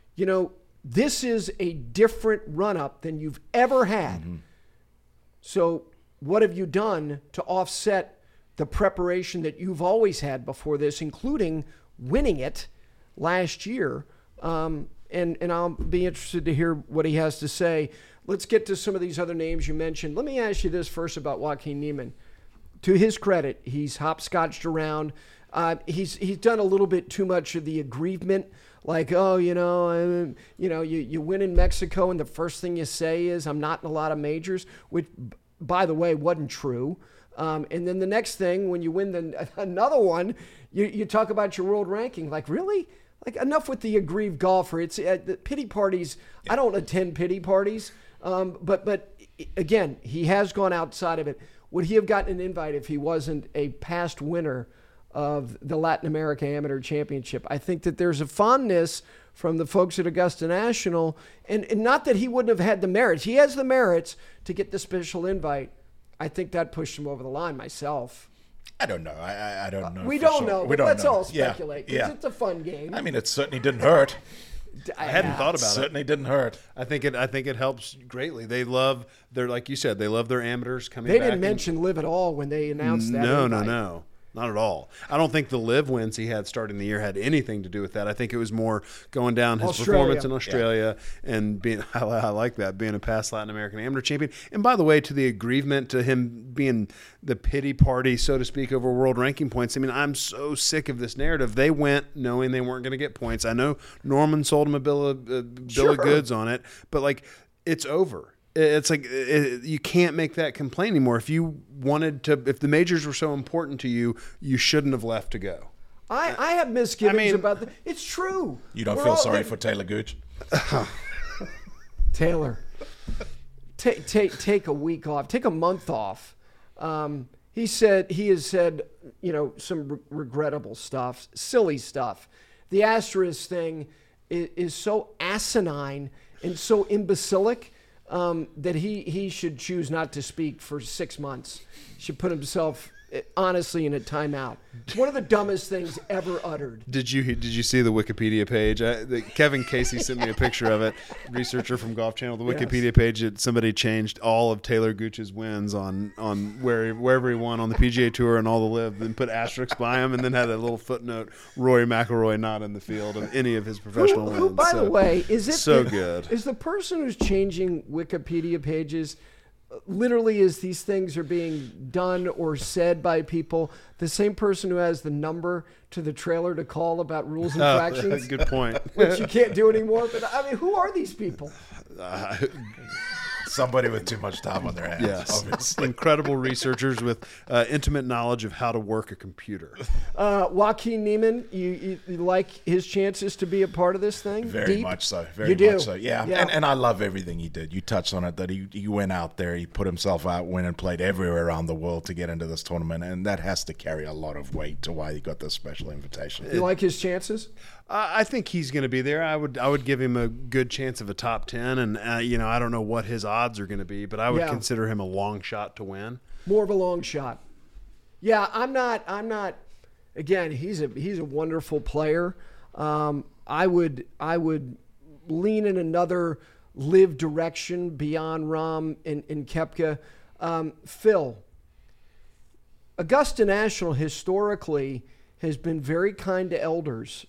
this is a different run-up than you've ever had. Mm-hmm. So what have you done to offset the preparation that you've always had before this, including winning it last year? And I'll be interested to hear what he has to say. Let's get to some of these other names you mentioned. Let me ask you this first about Joaquin Niemann. To his credit, he's hopscotched around. He's done a little bit too much of the aggrievement, like, you win in Mexico and the first thing you say is, I'm not in a lot of majors, which, by the way, wasn't true. And then the next thing, when you win another one, you talk about your world ranking. Like, really? Like, enough with the aggrieved golfer. It's the pity parties. I don't attend pity parties. But again, he has gone outside of it. Would he have gotten an invite if he wasn't a past winner of the Latin America Amateur Championship? I think that there's a fondness from the folks at Augusta National, and not that he wouldn't have had the merits. He has the merits to get the special invite. I think that pushed him over the line myself. I don't know. I don't know. We for don't sure. know, We but don't let's know. all speculate because Yeah. it's a fun game. I mean, it certainly didn't hurt. I hadn't thought about it. Certainly didn't hurt. I think it helps greatly. They're like you said, they love their amateurs coming They back. didn't mention Liv at all when they announced that. No, invite. no. Not at all. I don't think the live wins he had starting the year had anything to do with that. I think it was more going down his performance in Australia and being, I like that, being a past Latin American amateur champion. And by the way, to the aggrievement to him being the pity party, so to speak, over world ranking points. I mean, I'm so sick of this narrative. They went knowing they weren't going to get points. I know Norman sold him a bill of goods on it, but like it's over. It's like you can't make that complaint anymore. If you wanted to, if the majors were so important to you, you shouldn't have left to go. I have misgivings about that. It's true. You don't feel sorry for Taylor Gooch? Taylor, take a week off. Take a month off. He has said, some regrettable stuff, silly stuff. The asterisk thing is so asinine and so imbecilic. That he should choose not to speak for 6 months. He should put himself honestly in a timeout. It's one of the dumbest things ever uttered. Did you see the Wikipedia page? Kevin Casey sent me a picture of it. Researcher from Golf Channel. The Wikipedia page. Somebody changed all of Taylor Gooch's wins on wherever he won on the PGA Tour and all the live, then put asterisks by him, and then had a little footnote: Rory McIlroy not in the field of any of his professional wins. Who, by the way, is good? Is the person who's changing Wikipedia pages? Literally, as these things are being done or said by people, the same person who has the number to the trailer to call about rules and infractions. Good point. Which you can't do anymore. But I mean, who are these people? Somebody with too much time on their hands. Yes, obviously. incredible researchers with intimate knowledge of how to work a computer. Joaquin Niemann, you like his chances to be a part of this thing? Very Deep? much so. You do? Much so. Yeah. And I love everything he did. You touched on it, that he went out there, he put himself out, went and played everywhere around the world to get into this tournament, and that has to carry a lot of weight to why he got this special invitation. You like his chances? I think he's going to be there. I would give him a good chance of a top 10, and I don't know what his odds are going to be, but I would consider him a long shot to win. More of a long shot. Yeah, I'm not. Again, he's a wonderful player. I would lean in another live direction beyond Rahm and Koepka. Phil, Augusta National historically has been very kind to elders.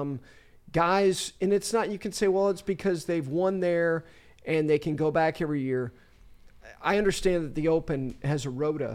Guys, and it's not, you can say, well, it's because they've won there and they can go back every year. I understand that the Open has a rota.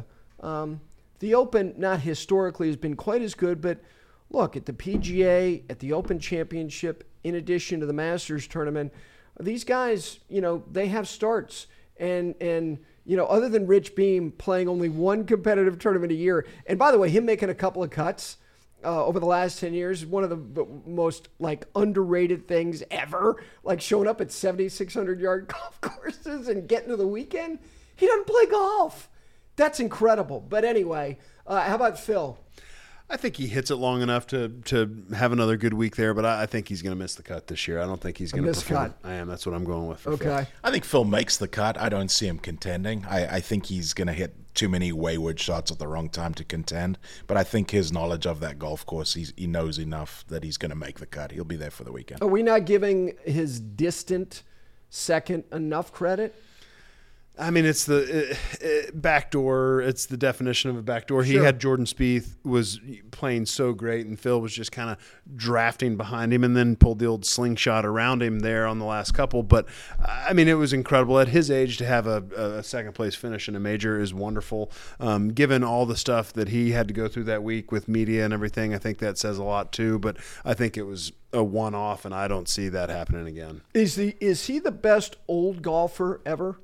The Open, not historically, has been quite as good, but look, at the PGA, at the Open Championship, in addition to the Masters tournament, these guys, they have starts. And other than Rich Beam playing only one competitive tournament a year, and by the way, him making a couple of cuts over the last 10 years, one of the most underrated things ever, showing up at 7,600-yard golf courses and getting to the weekend. He doesn't play golf. That's incredible. But anyway, how about Phil? I think he hits it long enough to have another good week there, but I think he's going to miss the cut this year. I don't think he's going to perform. Cut. I am. That's what I'm going with. Okay. Phil. I think Phil makes the cut. I don't see him contending. I think he's going to hit too many wayward shots at the wrong time to contend. But I think his knowledge of that golf course, he knows enough that he's going to make the cut. He'll be there for the weekend. Are we not giving his distant second enough credit? I mean, it's the backdoor. It's the definition of a backdoor. Sure. He had Jordan Spieth was playing so great, and Phil was just kind of drafting behind him, and then pulled the old slingshot around him there on the last couple. But I mean, it was incredible at his age to have a second place finish in a major is wonderful. Given all the stuff that he had to go through that week with media and everything, I think that says a lot too. But I think it was a one-off, and I don't see that happening again. Is he the best old golfer ever?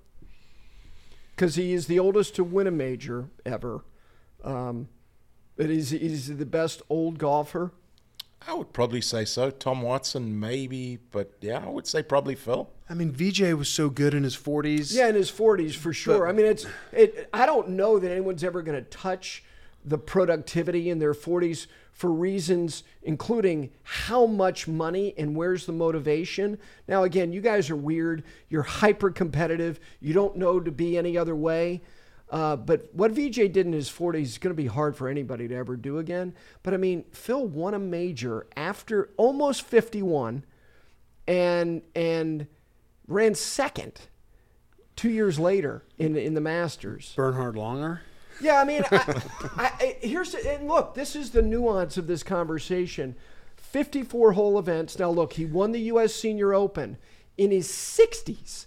Because he is the oldest to win a major ever. But is he the best old golfer? I would probably say so. Tom Watson, maybe. But, yeah, I would say probably Phil. I mean, VJ was so good in his 40s. Yeah, in his 40s, for sure. I mean, I don't know that anyone's ever going to touch the productivity in their 40s for reasons including how much money and where's the motivation. Now, again, you guys are weird. You're hyper competitive. You don't know to be any other way. But what VJ did in his 40s is going to be hard for anybody to ever do again. But I mean, Phil won a major after almost 51 and ran second 2 years later in the Masters. Bernhard Langer. Yeah, I mean, and look, this is the nuance of this conversation. 54-hole events. Now, look, he won the U.S. Senior Open in his 60s.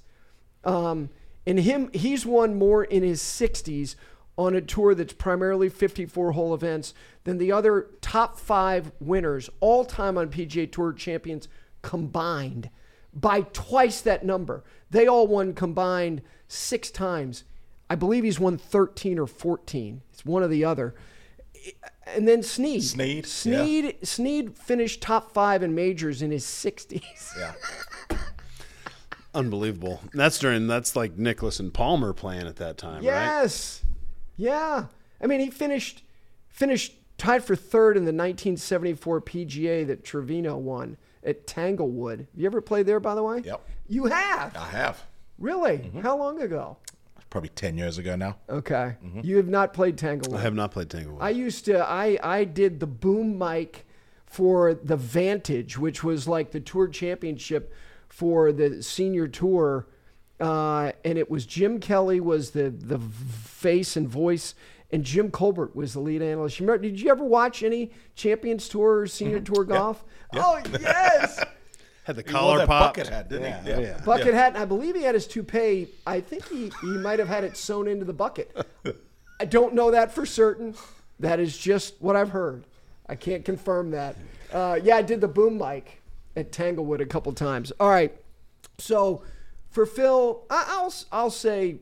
He's won more in his 60s on a tour that's primarily 54-hole events than the other top 5 winners all time on PGA Tour champions combined by twice that number. They all won combined 6 times. I believe he's won 13 or 14. It's one or the other. And then Snead. Snead finished top 5 in majors in his 60s. Yeah. Unbelievable. That's like Nicklaus and Palmer playing at that time, right? Yes. Yeah. I mean, he finished tied for 3rd in the 1974 PGA that Trevino won at Tanglewood. Have you ever played there, by the way? Yep. You have? I have. Really? Mm-hmm. How long ago? Probably 10 years ago now. Okay. Mm-hmm. You have not played Tanglewood. I have not played Tanglewood. I did the boom mic for the Vantage, which was like the tour championship for the senior tour. And it was Jim Kelly was the face and voice, and Jim Colbert was the lead analyst. Did you ever watch any Champions Tour or Senior Tour golf? Yeah. Oh, yes. Had the collar popped. Bucket hat, didn't he? Yeah. Bucket hat, and I believe he had his toupee. I think he might have had it sewn into the bucket. I don't know that for certain. That is just what I've heard. I can't confirm that. I did the boom mic at Tanglewood a couple times. All right. So for Phil, I'll say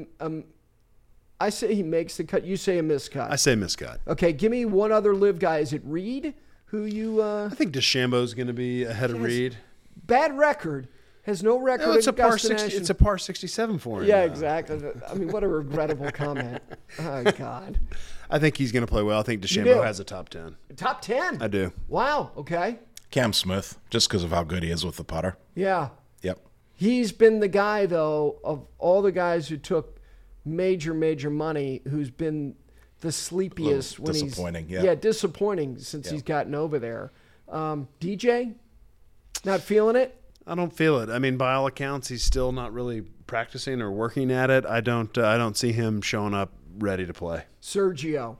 I say he makes the cut. You say a miscut. I say miscut. Okay, give me one other live guy. Is it Reed? Who you? I think DeChambeau's going to be ahead of Reed. Bad record. Has no record. No, it's a par 60. It's a par 67 for him. Yeah, exactly. I mean, what a regrettable comment. Oh God. I think he's going to play well. I think DeChambeau has a top 10. Top 10. I do. Wow. Okay. Cam Smith, just because of how good he is with the putter. Yeah. Yep. He's been the guy, though, of all the guys who took major money, who's been the sleepiest when disappointing, he's disappointing since he's gotten over there. DJ, not feeling it. I don't feel it. I mean, by all accounts, he's still not really practicing or working at it. I don't see him showing up ready to play. Sergio.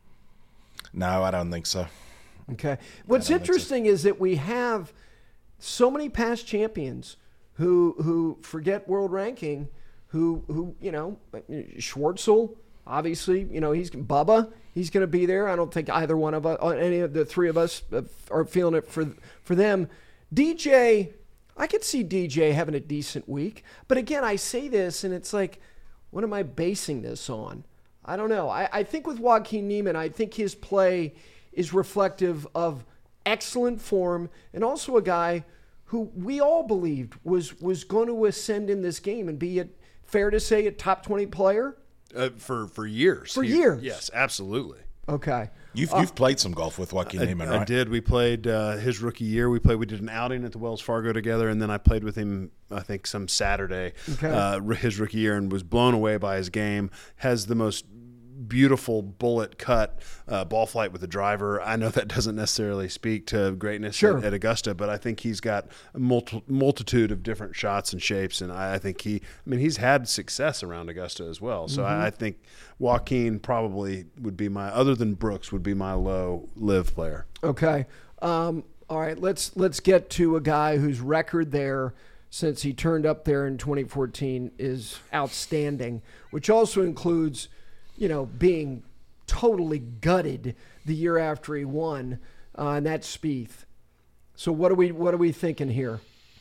No, I don't think so. Okay. What's interesting is that we have so many past champions who forget world ranking, who Schwartzel, obviously, he's Bubba. He's going to be there. I don't think either one of us, any of the three of us, are feeling it for them. DJ, I could see DJ having a decent week, but again, I say this and it's like, what am I basing this on? I don't know. I think with Joaquin Niemann, I think his play is reflective of excellent form and also a guy who we all believed was going to ascend in this game and be, fair to say, a top 20 player? For years. For years. Yes, absolutely. Okay. You've played some golf with Joaquin Niemann, right? I did. We played his rookie year. We did an outing at the Wells Fargo together, and then I played with him, I think, some Saturday, his rookie year, and was blown away by his game. Has the most beautiful bullet cut ball flight with the driver. I know that doesn't necessarily speak to greatness at Augusta, but I think he's got a multitude of different shots and shapes, and I think he's had success around Augusta as well. So I think Joaquin probably would be other than Brooks, would be my low live player. Okay. All right, let's get to a guy whose record there since he turned up there in 2014 is outstanding, which also includes being totally gutted the year after he won, and that's Spieth. So what are we thinking here?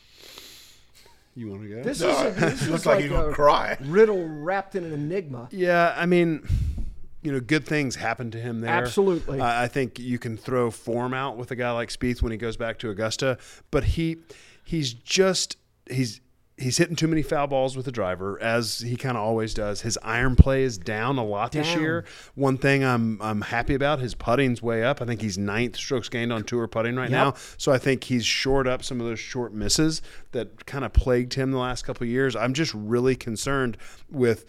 You want to go? This is like you're gonna cry. Riddle wrapped in an enigma. Yeah, I mean, good things happen to him there. Absolutely. I think you can throw form out with a guy like Spieth when he goes back to Augusta, but he's hitting too many foul balls with the driver, as he kind of always does. His iron play is down a lot this year. One thing I'm happy about, his putting's way up. I think he's 9th strokes gained on tour putting right now. So I think he's shored up some of those short misses that kind of plagued him the last couple of years. I'm just really concerned with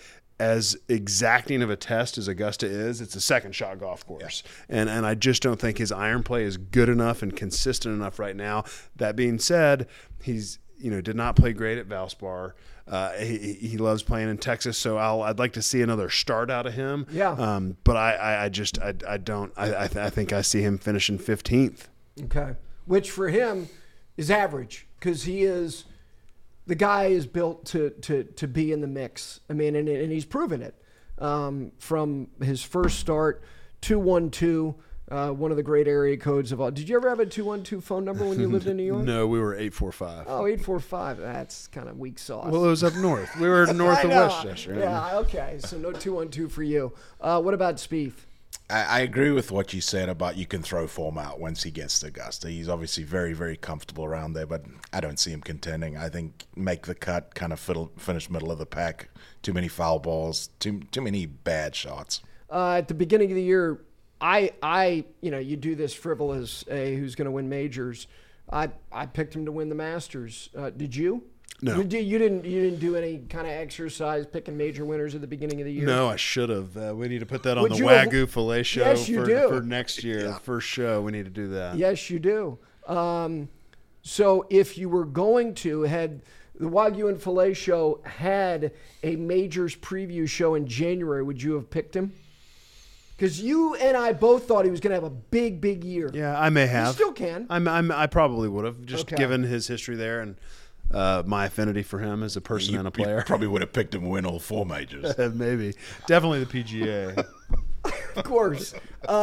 as exacting of a test as Augusta is, it's a second shot golf course. Yeah. And I just don't think his iron play is good enough and consistent enough right now. That being said, he's did not play great at Valspar. He loves playing in Texas, so I'd like to see another start out of him. Yeah. But I think I see him finishing 15th. Okay. Which for him is average, because the guy is built to be in the mix. I mean, and he's proven it from his first start, 212. One of the great area codes of all. Did you ever have a 212 phone number when you lived in New York? No, we were 845. Oh, 845. That's kind of weak sauce. Well, it was up north. We were north of Westchester. Yeah, okay. So no 212 for you. What about Spieth? I agree with what you said about you can throw form out once he gets to Augusta. He's obviously very, very comfortable around there, but I don't see him contending. I think make the cut, kind of finish middle of the pack. Too many foul balls, too many bad shots. At the beginning of the year, you do this frivolous who's going to win majors. I picked him to win the Masters. Did you? No. You didn't do any kind of exercise picking major winners at the beginning of the year? No, I should have. We need to put that on the Wagyu Filet show for next year. Yeah. First show, we need to do that. Yes, you do. So if you were going to, had the Wagyu and Filet show had a majors preview show in January, would you have picked him? Because you and I both thought he was going to have a big, big year. Yeah, I may have. You still can. I probably would have, just given his history there and my affinity for him as a person and a player. You probably would have picked him to win all 4 majors. Maybe. Definitely the PGA. Of course.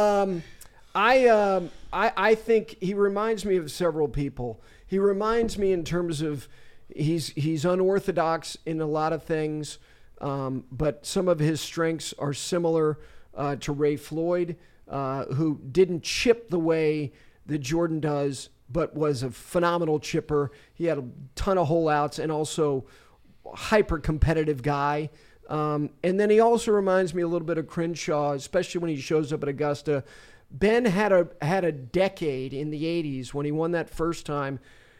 I think he reminds me of several people. He reminds me in terms of he's unorthodox in a lot of things, but some of his strengths are similar to Ray Floyd, who didn't chip the way that Jordan does, but was a phenomenal chipper. He had a ton of hole outs and also hyper-competitive guy. And then he also reminds me a little bit of Crenshaw, especially when he shows up at Augusta. Ben had a decade in the 80s when he won that first time.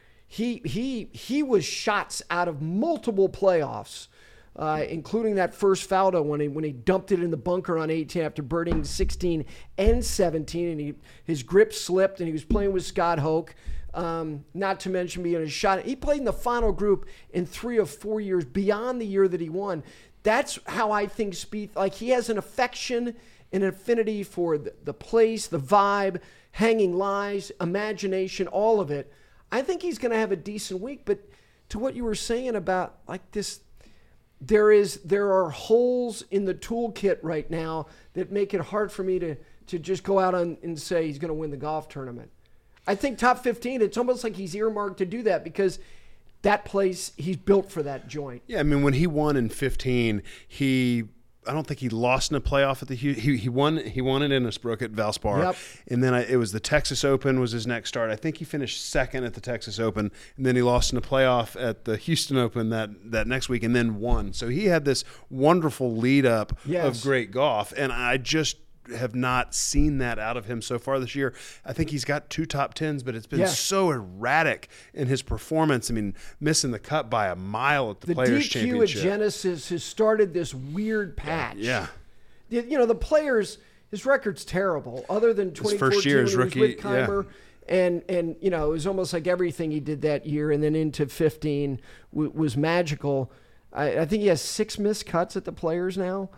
He was shots out of multiple playoffs, including that first Faldo when he dumped it in the bunker on 18 after birding 16 and 17, and his grip slipped, and he was playing with Scott Hoke. Not to mention being a shot. He played in the final group in 3 or 4 years beyond the year that he won. That's how I think Spieth, like he has an affection and an affinity for the place, the vibe, hanging lies, imagination, all of it. I think he's going to have a decent week. But to what you were saying about like this, there are holes in the toolkit right now that make it hard for me to just go out and say he's going to win the golf tournament. I think top 15, it's almost like he's earmarked to do that because that place, he's built for that joint. Yeah, I mean, when he won in 15, I don't think he lost in a playoff at the he won it in Innisbrook at Valspar. Yep. And then it was the Texas Open was his next start. I think he finished second at the Texas Open, and then he lost in a playoff at the Houston Open that next week and then won. So he had this wonderful lead up of great golf, and I just have not seen that out of him so far this year. I think he's got 2 top 10s, but it's been so erratic in his performance. I mean, missing the cut by a mile at the Players' Championship. The DQ at Genesis has started this weird patch. Yeah. The Players, his record's terrible. Other than 2014 first year as rookie, with Keimer, and it was almost like everything he did that year and then into 15 was magical. I think he has 6 missed cuts at the Players now.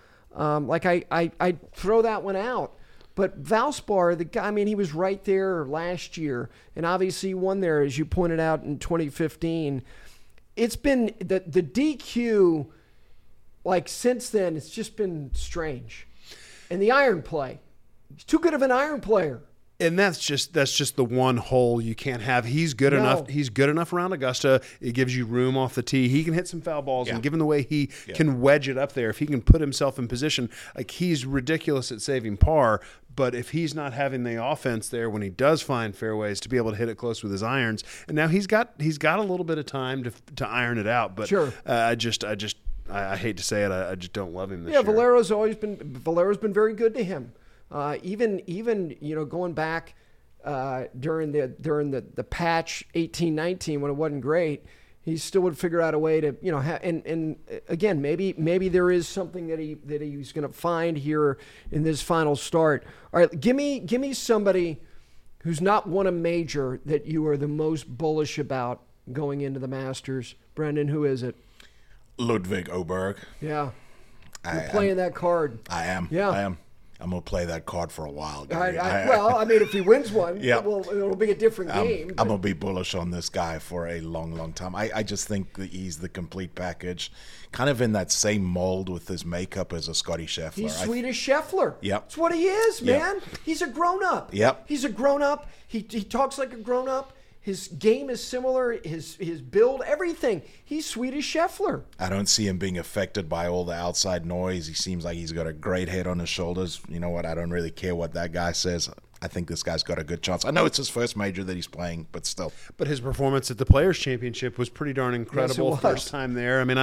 I throw that one out. But Valspar, the guy, I mean, he was right there last year, and obviously he won there, as you pointed out, in 2015. It's been the DQ, like, since then, it's just been strange. And the iron play. He's too good of an iron player. And that's just the one hole you can't have. He's good enough. He's good enough around Augusta. It gives you room off the tee. He can hit some foul balls, and given the way he can wedge it up there, if he can put himself in position, like he's ridiculous at saving par. But if he's not having the offense there when he does find fairways to be able to hit it close with his irons, and now he's got a little bit of time to iron it out. But sure. I hate to say it. I just don't love him this year. Valera's been very good to him. Even going back during the patch 18-19 when it wasn't great, he still would figure out a way to, and again, maybe there is something that he's going to find here in this final start. All right, give me somebody who's not won a major that you are the most bullish about going into the Masters. Brendan, who is it? Ludwig Oberg. Yeah. You're playing that card. I am. Yeah. I am. I'm going to play that card for a while, Gary. If he wins one, Yeah. it'll be a different game. I'm going to be bullish on this guy for a long, long time. I just think that he's the complete package, kind of in that same mold with his makeup as a Scotty Scheffler. He's Swedish Scheffler. Yep. That's what he is, Yep. man. He's a grown-up. Yep. He's a grown-up. He talks like a grown-up. His game is similar. His build, everything. He's Swedish Scheffler. I don't see him being affected by all the outside noise. He seems like he's got a great head on his shoulders. You know what? I don't really care what that guy says. I think this guy's got a good chance. I know it's his first major that he's playing, but still. But his performance at the Players Championship was pretty darn incredible. Yes, it was. First time there. I mean,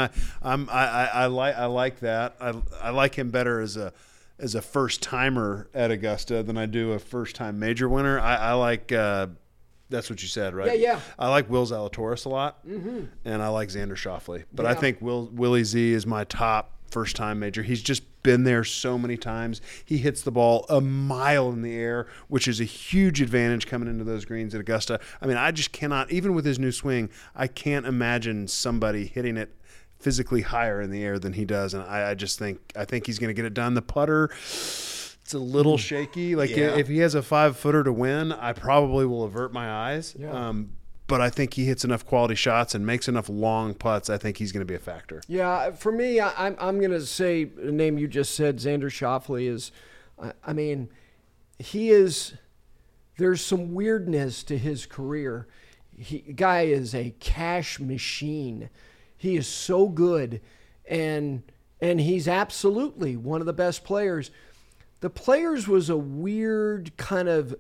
I like that. I like him better as a first timer at Augusta than I do a first time major winner. I like. That's what you said, right? Yeah. I like Will Zalatoris a lot, and I like Xander Schauffele. But I Yeah. think Willie Z is my top first-time major. He's just been there so many times. He hits the ball a mile in the air, which is a huge advantage coming into those greens at Augusta. I mean, I just cannot, even with his new swing, I can't imagine somebody hitting it physically higher in the air than he does. And I think he's going to get it done. The putter, it's a little shaky. Like Yeah. if he has a 5-footer to win, I probably will avert my eyes. Yeah. But I think he hits enough quality shots and makes enough long putts. I think he's going to be a factor. Yeah, for me, I'm going to say the name you just said, Xander Schauffele is. I mean, he is. There's some weirdness to his career. Guy is a cash machine. He is so good, and he's absolutely one of the best players. The Players was a weird kind of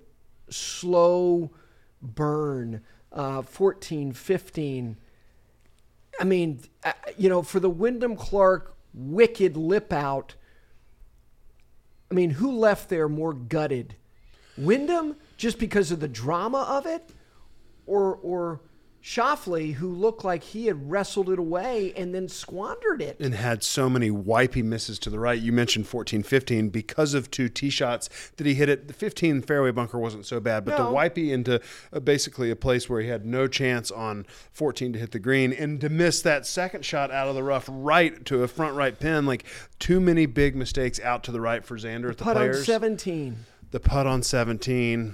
slow burn, 14, 15. I mean, for the Wyndham Clark wicked lip out, I mean, who left there more gutted? Wyndham, just because of the drama of it? Or Schauffele, who looked like he had wrestled it away and then squandered it? And had so many wipey misses to the right. You mentioned 14-15 because of 2 tee shots that he hit it. The 15 fairway bunker wasn't so bad, but No. the wipey into basically a place where he had no chance on 14 to hit the green, and to miss that second shot out of the rough right to a front right pin, like too many big mistakes out to the right for Xander at the Putt Players. on 17. The putt on 17.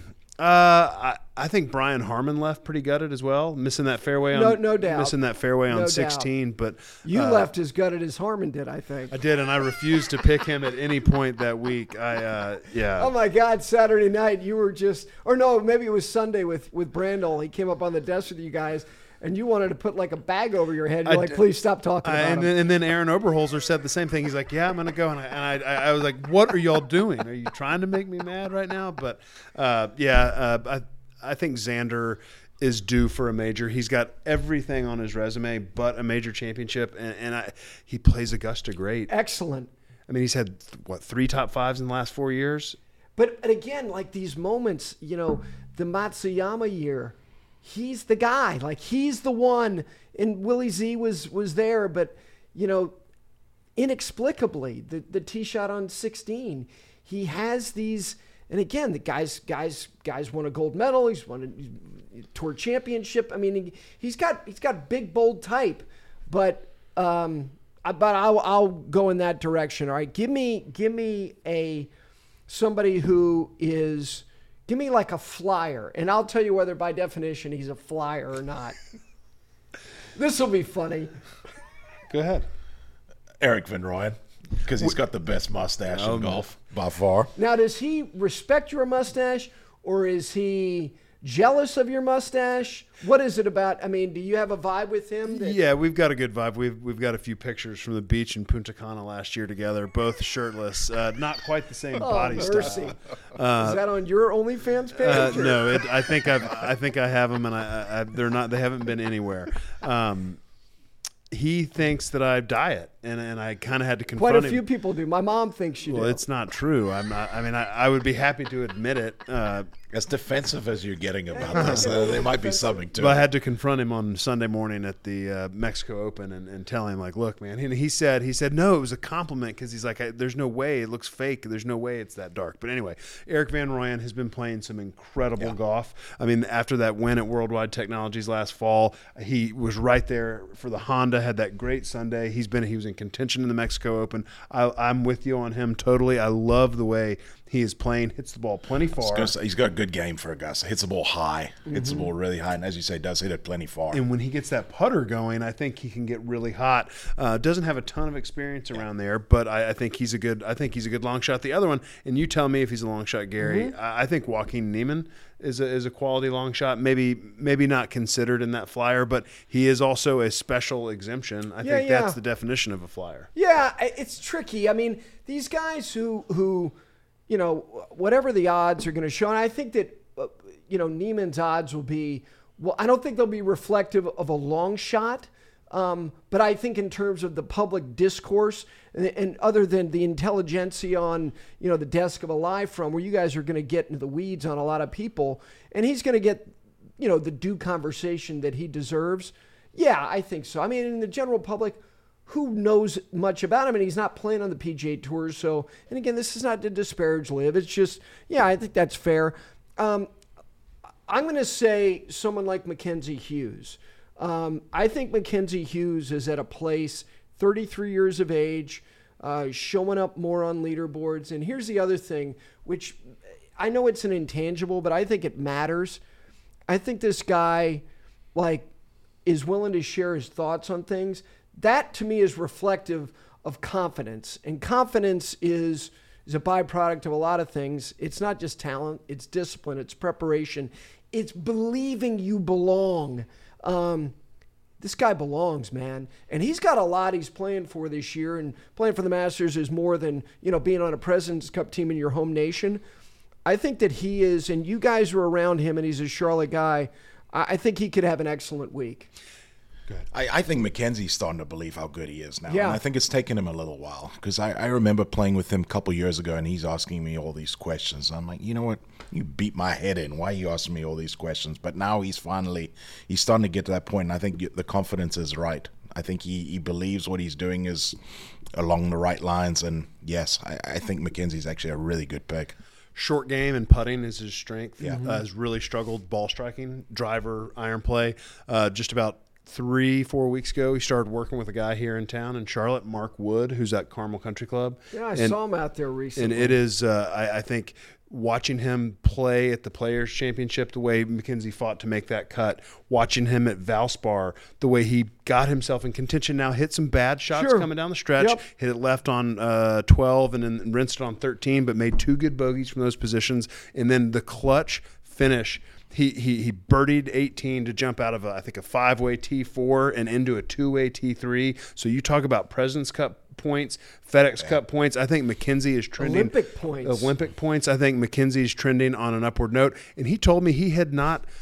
I think Brian Harmon left pretty gutted as well, missing that fairway on No doubt. missing that fairway on No 16. But You left as gutted as Harmon did, I think. I did, and I refused to pick him at any point that week. Yeah. Oh my God! Saturday night, you were just, or no, maybe it was Sunday with Brandel. He came up on the desk with you guys, and you wanted to put like a bag over your head. You're I like, did. please stop talking about him. And then Aaron Oberholzer said the same thing. He's like, "Yeah, I'm gonna go," and I was like, "What are y'all doing? Are you trying to make me mad right now?" But I think Xander is due for a major. He's got everything on his resume but a major championship, and he plays Augusta great. Excellent. I mean, he's had 3 top 5s in the last 4 years. But again, like these moments, the Matsuyama year, he's the guy. Like he's the one. And Willie Z was there, but inexplicably, the tee shot on 16, he has these. And again, the guys won a gold medal. He's won a tour championship. I mean, he's got big bold type, but I'll go in that direction. All right, give me somebody who is, give me like a flyer, and I'll tell you whether by definition he's a flyer or not. This will be funny. Go ahead. Eric Van Rooyen, because he's got the best mustache in golf by far. Now, does he respect your mustache, or is he jealous of your mustache? What is it about? I mean, do you have a vibe with him? Yeah, we've got a good vibe. We've got a few pictures from the beach in Punta Cana last year together, both shirtless. Not quite the same body mercy. style. Is that on your OnlyFans page? No, I think I have them, and they're not. They haven't been anywhere. He thinks that I diet, and I kind of had to Quite confront a few him. people do. My mom thinks you do. Well, it's not true. I'm not. I mean, I would be happy to admit it. As defensive as you're getting about this, there might be something to But I it. had to confront him on Sunday morning at the Mexico Open and tell him, like, look, man. And he said no, it was a compliment because he's like, there's no way it looks fake. There's no way it's that dark. But anyway, Eric Van Rooyen has been playing some incredible golf. I mean, after that win at Worldwide Technologies last fall, he was right there for the Honda. Had that great Sunday. He was in contention in the Mexico Open. I'm with you on him totally. I love the way he is playing. Hits the ball plenty far. He's got a good game for Augusta. Hits the ball high. Hits the ball really high. And as you say, does hit it plenty far. And when he gets that putter going, I think he can get really hot. Doesn't have a ton of experience around there, but I think he's a good long shot. The other one, and you tell me if he's a long shot, Gary. I think Joaquin Niemann is a quality long shot. Maybe not considered in that flyer, but he is also a special exemption. I think that's the definition of a flyer. Yeah, it's tricky. I mean, these guys who you know, whatever the odds are going to show, and I think that Niemann's odds will be, well, I don't think they'll be reflective of a long shot, but I think in terms of the public discourse, and other than the intelligentsia on the desk of a live from, where you guys are going to get into the weeds on a lot of people, and he's going to get the due conversation that he deserves. Yeah, I think so. I mean, in the general public, who knows much about him, and he's not playing on the PGA Tour. So, and again, this is not to disparage Liv. It's just, I think that's fair. I'm going to say someone like Mackenzie Hughes. I think Mackenzie Hughes is at a place, 33 years of age, showing up more on leaderboards. And here's the other thing, which I know it's an intangible, but I think it matters. I think this guy, is willing to share his thoughts on things. That to me is reflective of confidence, and confidence is a byproduct of a lot of things. It's not just talent, it's discipline, it's preparation, it's believing you belong. This guy belongs, man, and he's got a lot he's playing for this year, and playing for the Masters is more than being on a President's Cup team in your home nation. I think that he is, and you guys are around him, and he's a Charlotte guy. I think he could have an excellent week. I think Mackenzie's starting to believe how good he is now. Yeah. And I think it's taken him a little while, because I remember playing with him a couple years ago, and he's asking me all these questions. I'm like, you know what? You beat my head in. Why are you asking me all these questions? But now he's starting to get to that point, and I think the confidence is right. I think he believes what he's doing is along the right lines. And yes, I think Mackenzie's actually a really good pick. Short game and putting is his strength. Yeah. Has really struggled ball striking, driver, iron play. Just about 3-4 weeks ago, he started working with a guy here in town in Charlotte, Mark Wood, who's at Carmel Country Club. Yeah, I saw him out there recently. And it is, I think, watching him play at the Players' Championship, the way Mackenzie fought to make that cut, watching him at Valspar, the way he got himself in contention, now hit some bad shots coming down the stretch, hit it left on 12 and then rinsed it on 13, but made 2 good bogeys from those positions. And then the clutch finish, He birdied 18 to jump out of, I think, a 5-way T4 and into a 2-way T3. So you talk about President's Cup points, FedEx Cup points. I think Mackenzie is trending. Olympic points. I think Mackenzie is trending on an upward note. And he told me he hadn't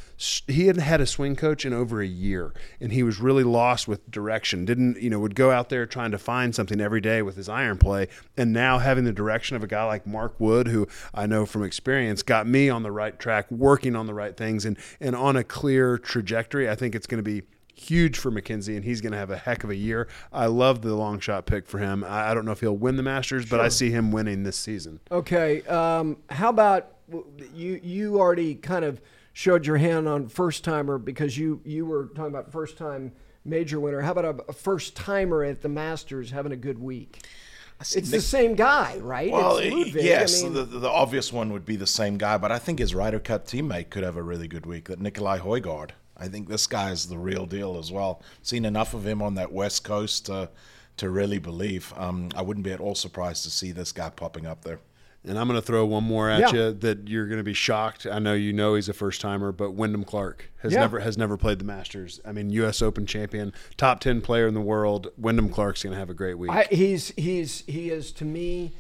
had a swing coach in over a year, and he was really lost with direction. Would go out there trying to find something every day with his iron play, and now having the direction of a guy like Mark Wood, who I know from experience got me on the right track, working on the right things, and on a clear trajectory. I think it's going to be huge for Mackenzie, and he's going to have a heck of a year. I love the long shot pick for him. I don't know if he'll win the Masters, but I see him winning this season. Okay, how about you already kind of showed your hand on first-timer, because you were talking about first-time major winner. How about a first-timer at the Masters having a good week? It's the same guy, right? Well, it's Ludwig. yes, the obvious one would be the same guy, but I think his Ryder Cup teammate could have a really good week, that Nikolai Højgaard. I think this guy is the real deal as well. Seen enough of him on that West Coast to really believe. I wouldn't be at all surprised to see this guy popping up there. And I'm going to throw one more at you that you're going to be shocked. I know he's a first-timer, but Wyndham Clark has never played the Masters. I mean, U.S. Open champion, top 10 player in the world. Wyndham Clark's going to have a great week. He is, to me,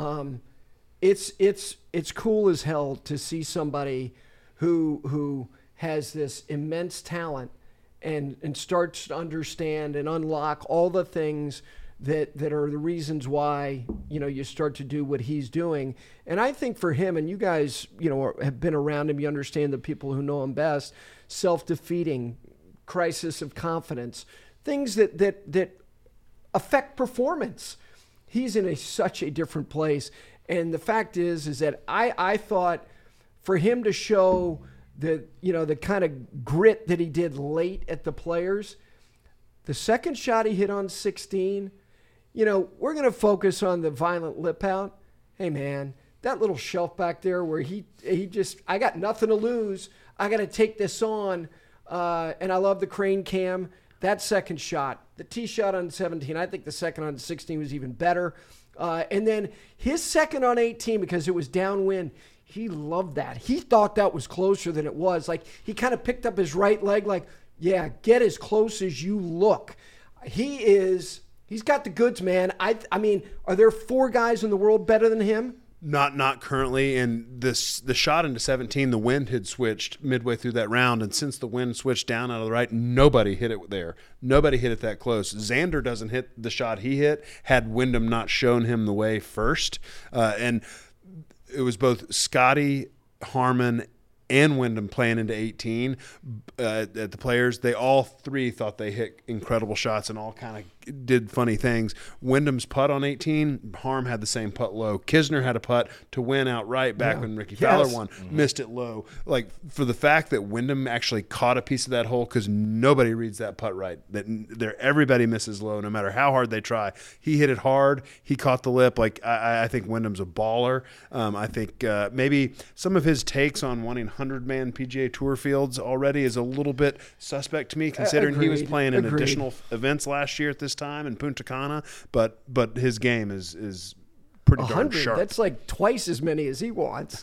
it's cool as hell to see somebody who has this immense talent and starts to understand and unlock all the things that are the reasons why, you start to do what he's doing. And I think for him, and you guys, have been around him, you understand the people who know him best, self-defeating, crisis of confidence, things that affect performance. He's in such a different place. And the fact is that I thought for him to show the kind of grit that he did late at the Players, the second shot he hit on 16, we're going to focus on the violent lip out. Hey, man, that little shelf back there where he just, I got nothing to lose. I got to take this on. And I love the crane cam. That second shot, the tee shot on 17, I think the second on 16 was even better. And then his second on 18, because it was downwind, he loved that. He thought that was closer than it was. Like, he kind of picked up his right leg, like, yeah, get as close as you look. He's got the goods, man. I mean, are there 4 guys in the world better than him? Not currently. And the shot into 17, the wind had switched midway through that round. And since the wind switched down out of the right, nobody hit it there. Nobody hit it that close. Xander doesn't hit the shot he hit had Wyndham not shown him the way first. And it was both Scotty, Harman, and Wyndham playing into 18 at the Players. They all 3 thought they hit incredible shots and all kind of did funny things. Wyndham's putt on 18, Harm had the same putt low. Kisner had a putt to win outright back when Ricky Fowler won, missed it low. Like, for the fact that Wyndham actually caught a piece of that hole, because nobody reads that putt right. Everybody misses low no matter how hard they try. He hit it hard. He caught the lip. Like, I think Wyndham's a baller. I think maybe some of his takes on wanting 100-man PGA Tour fields already is a little bit suspect to me, considering he was playing in additional events last year at this time in Punta Cana, but his game is pretty darn sharp. That's like twice as many as he wants.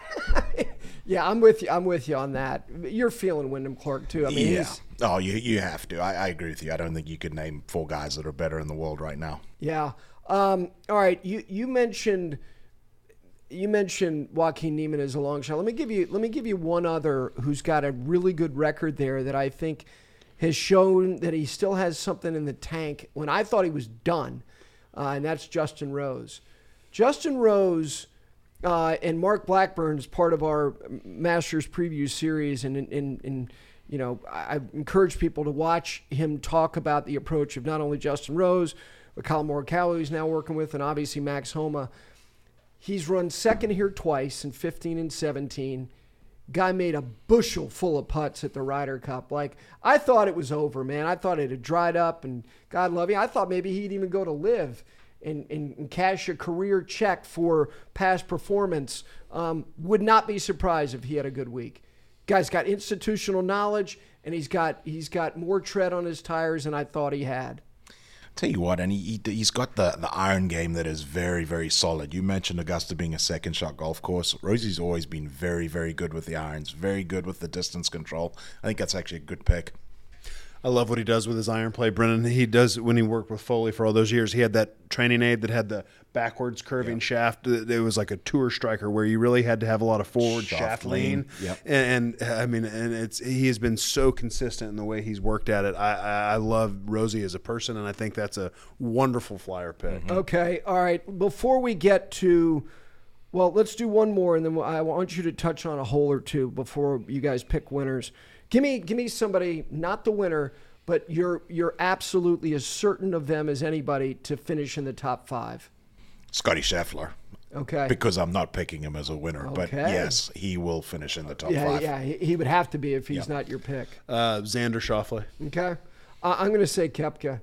Yeah, I'm with you on that. You're feeling Wyndham Clark too. I mean, you have to. I agree with you. I don't think you could name 4 guys that are better in the world right now. Yeah. All right. You mentioned Joaquin Niemann as a long shot. Let me give you one other who's got a really good record there that I think has shown that he still has something in the tank when I thought he was done, and that's Justin Rose. Justin Rose and Mark Blackburn's part of our Masters preview series, and I encourage people to watch him talk about the approach of not only Justin Rose, but Colin Morikawa, who's now working with, and obviously Max Homa. He's run second here twice in 15 and 17. Guy made a bushel full of putts at the Ryder Cup. Like, I thought it was over, man. I thought it had dried up, and God love you, I thought maybe he'd even go to live and cash a career check for past performance. Would not be surprised if he had a good week. Guy's got institutional knowledge, and he's got more tread on his tires than I thought he had. Tell you what, and he's got the iron game that is very, very solid. You mentioned Augusta being a second shot golf course. Rosie's always been very, very good with the irons, very good with the distance control. I think that's actually a good pick. I love what he does with his iron play, Brennan. He does, when he worked with Foley for all those years, he had that training aid that had the backwards curving shaft. It was like a tour striker where you really had to have a lot of forward shaft lean. Yep. And he has been so consistent in the way he's worked at it. I love Rosie as a person, and I think that's a wonderful flyer pick. Mm-hmm. Okay. All right. Before we get to, well, let's do one more, and then I want you to touch on a hole or two before you guys pick winners. Give me somebody, not the winner, but you're absolutely as certain of them as anybody to finish in the top 5. Scotty Scheffler. Okay. Because I'm not picking him as a winner, but yes, he will finish in the top 5. Yeah, he would have to be if he's not your pick. Xander Schauffele. Okay. I'm going to say Koepka.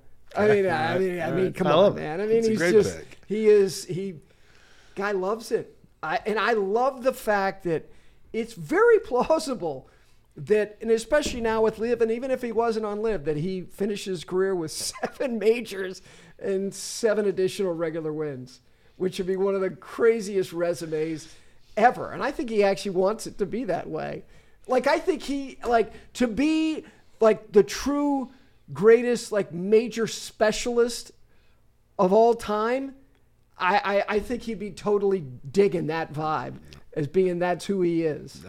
I mean, come on, man. I mean, it's he's a great just pick. Guy loves it. I love the fact that it's very plausible that, and especially now with Liv, and even if he wasn't on Liv, that he finishes his career with 7 majors and 7 additional regular wins, which would be one of the craziest resumes ever. And I think he actually wants it to be that way. Like, I think to be like the true greatest, like, major specialist of all time, I think he'd be totally digging that vibe as being that's who he is.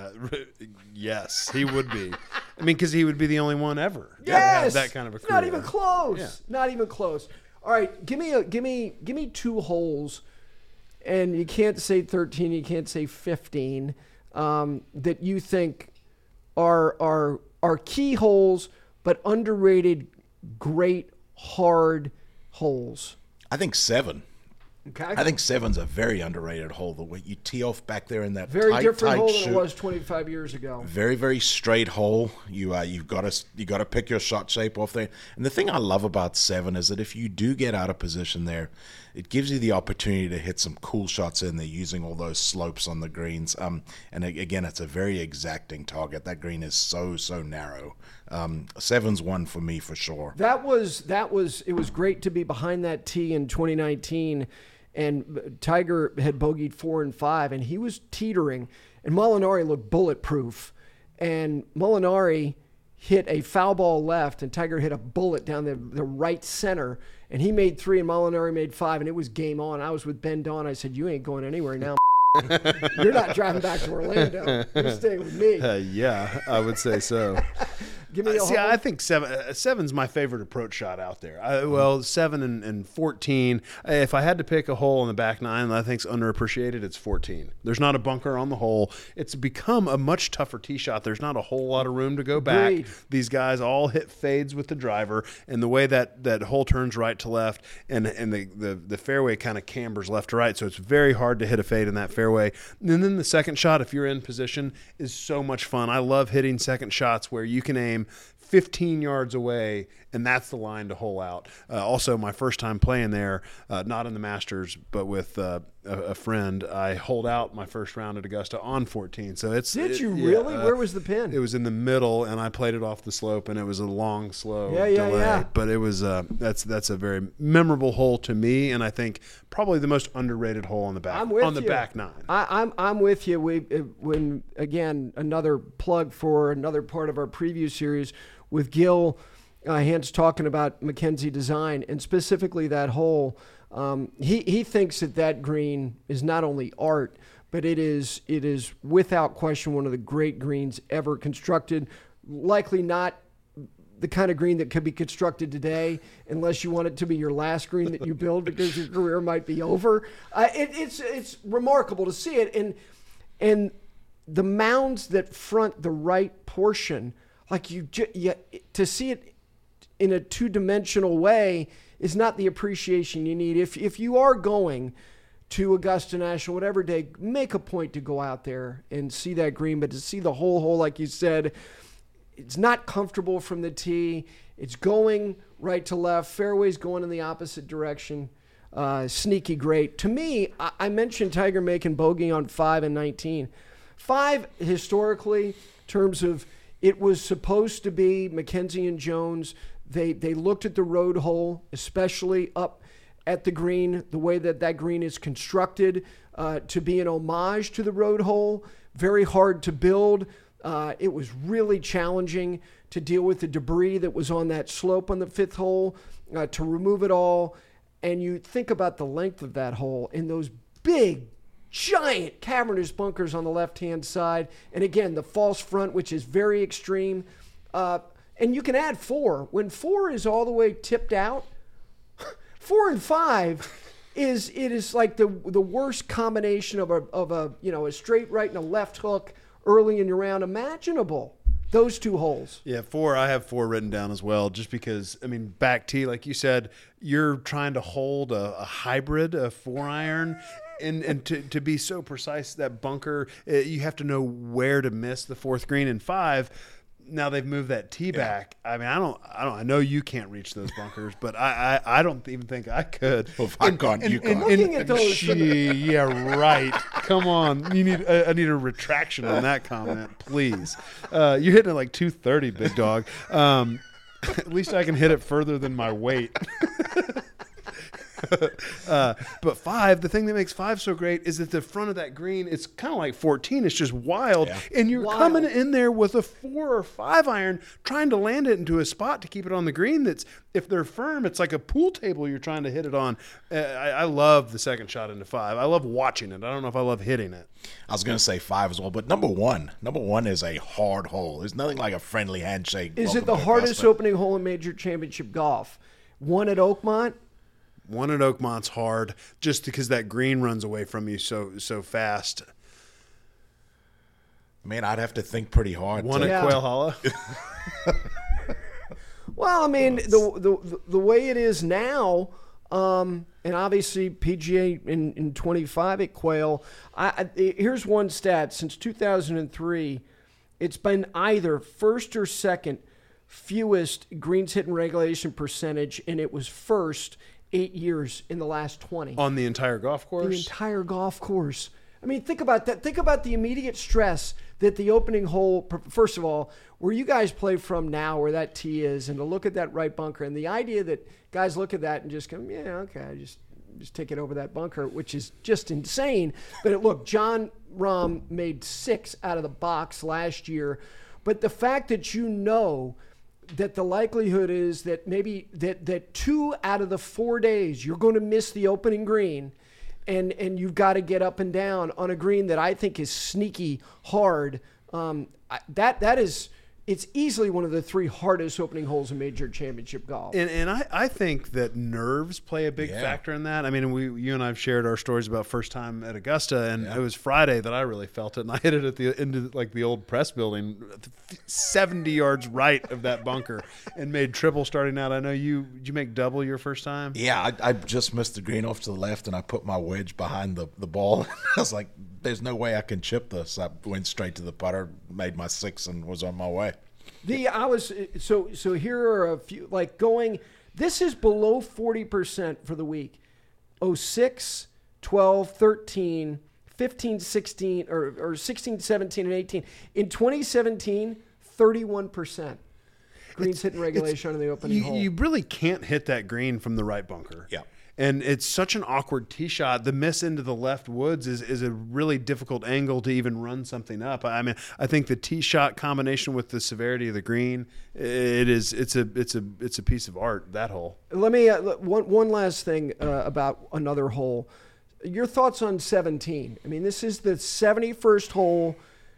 Yes, he would be. I mean, because he would be the only one ever. Yes, that kind of a career. Not even close. Yeah. Not even close. All right, give me 2 holes, and you can't say 13, you can't say 15, that you think are key holes, but underrated, great, hard holes. I think 7. Okay. I think 7's a very underrated hole. The way you tee off back there in that Very tight, different tight hole shoot. than it was 25 years ago. Very, very straight hole. You've got to pick your shot shape off there. And the thing I love about 7 is that if you do get out of position there, it gives you the opportunity to hit some cool shots in there using all those slopes on the greens. And again, it's a very exacting target. That green is so narrow. 7's one for me for sure. It was great to be behind that tee in 2019. And Tiger had bogeyed 4 and 5, and he was teetering. And Molinari looked bulletproof. And Molinari hit a foul ball left, and Tiger hit a bullet down the right center. And he made 3, and Molinari made 5, and it was game on. I was with Ben Dawn. I said, "You ain't going anywhere now. You're not driving back to Orlando. You're staying with me." Yeah, I would say so. Give me a hole. I think 7's my favorite approach shot out there. 7 and 14. If I had to pick a hole in the back 9 that I think's underappreciated, it's 14. There's not a bunker on the hole. It's become a much tougher tee shot. There's not a whole lot of room to go back. Agreed. These guys all hit fades with the driver, and the way that hole turns right to left, and the fairway kind of cambers left to right, so it's very hard to hit a fade in that fairway. And then the second shot, if you're in position, is so much fun. I love hitting second shots where you can aim 15 yards away, and that's the line to hole out. Also, my first time playing there, not in the Masters, but with a friend, I holed out my first round at Augusta on 14. So Did you really? Where was the pin? It was in the middle, and I played it off the slope, and it was a long, slow delay. Yeah. But it was that's a very memorable hole to me, and I think probably the most underrated hole on the back back 9. I'm with you. When again, another plug for another part of our preview series with Gil Hanse talking about Mackenzie Design, and specifically that hole. He thinks that green is not only art, but it is without question one of the great greens ever constructed. Likely not the kind of green that could be constructed today, unless you want it to be your last green that you build because your career might be over. It's remarkable to see it, and the mounds that front the right portion, like to see it in a 2-dimensional way is not the appreciation you need. If you are going to Augusta National, whatever day, make a point to go out there and see that green, but to see the whole hole, like you said, it's not comfortable from the tee. It's going right to left. Fairway's going in the opposite direction. Sneaky great. To me, I mentioned Tiger making bogey on 5 and 19. 5, historically, in terms of it was supposed to be Mackenzie and Jones. They looked at the road hole, especially up at the green, the way that green is constructed, to be an homage to the road hole. Very hard to build. It was really challenging to deal with the debris that was on that slope on the 5th hole, to remove it all. And you think about the length of that hole and those big, giant cavernous bunkers on the left-hand side. And again, the false front, which is very extreme. And you can add 4. When 4 is all the way tipped out, 4 and 5 is like the worst combination of a straight right and a left hook early in your round imaginable. Those 2 holes. Yeah, 4. I have 4 written down as well, just because, back tee, like you said, you're trying to hold a hybrid, a 4-iron, and to be so precise, that bunker, you have to know where to miss the 4th green. And 5, now they've moved that tee back. I know you can't reach those bunkers, but I don't even think I could. Well, if I can't, you can't. Looking at those. Yeah, right. Come on. I need a retraction on that comment, please. You're hitting it like 230, big dog. At least I can hit it further than my weight. But 5, the thing that makes 5 so great is that the front of that green, it's kind of like 14. It's just wild. Yeah. And you're coming in there with a 4 or 5 iron, trying to land it into a spot to keep it on the green. That's, if they're firm, it's like a pool table you're trying to hit it on. I love the second shot into 5. I love watching it. I don't know if I love hitting it. I was going to say 5 as well, but number one is a hard hole. There's nothing like a friendly handshake. Is it the hardest opening hole in major championship golf? One at Oakmont? One at Oakmont's hard, just because that green runs away from you so fast. Man, I'd have to think pretty hard. One at Quail Hollow. Well, I mean, the way it is now, and obviously PGA in 25 at Quail. Here's one stat: since 2003, it's been either first or second fewest greens hit in regulation percentage, and it was first 8 years in the last 20 On the entire golf course. The entire golf course. I mean, think about that. Think about the immediate stress that the opening hole, first of all, where you guys play from now, where that tee is, and to look at that right bunker, and the idea that guys look at that and just go, yeah, okay, just take it over that bunker, which is just insane. But look, Jon Rahm made 6 out of the box last year. But the fact that you know that the likelihood is that maybe that 2 out of the 4 days you're going to miss the opening green, and you've got to get up and down on a green that I think is sneaky hard. That is, it's easily one of the 3 hardest opening holes in major championship golf. And I think that nerves play a big factor in that. I mean, you and I have shared our stories about first time at Augusta, and it was Friday that I really felt it, and I hit it at the end of like the old press building, 70 yards right of that bunker, and made triple starting out. I know did you make double your first time? Yeah, I just missed the green off to the left, and I put my wedge behind the ball. I was like, there's no way I can chip this. I went straight to the putter, made my 6, and was on my way. So here are a few, like going, this is below 40% for the week. 06, 12, 13, 15, 16, or 16, 17, and 18. In 2017, 31%. Greens hit in regulation on the opening hole. You really can't hit that green from the right bunker. Yeah. And it's such an awkward tee shot. The miss into the left woods is a really difficult angle to even run something up. I mean, I think the tee shot combination with the severity of the green, it's a piece of art, that hole. Let me one last thing about another hole. Your thoughts on 17? I mean, this is the 71st hole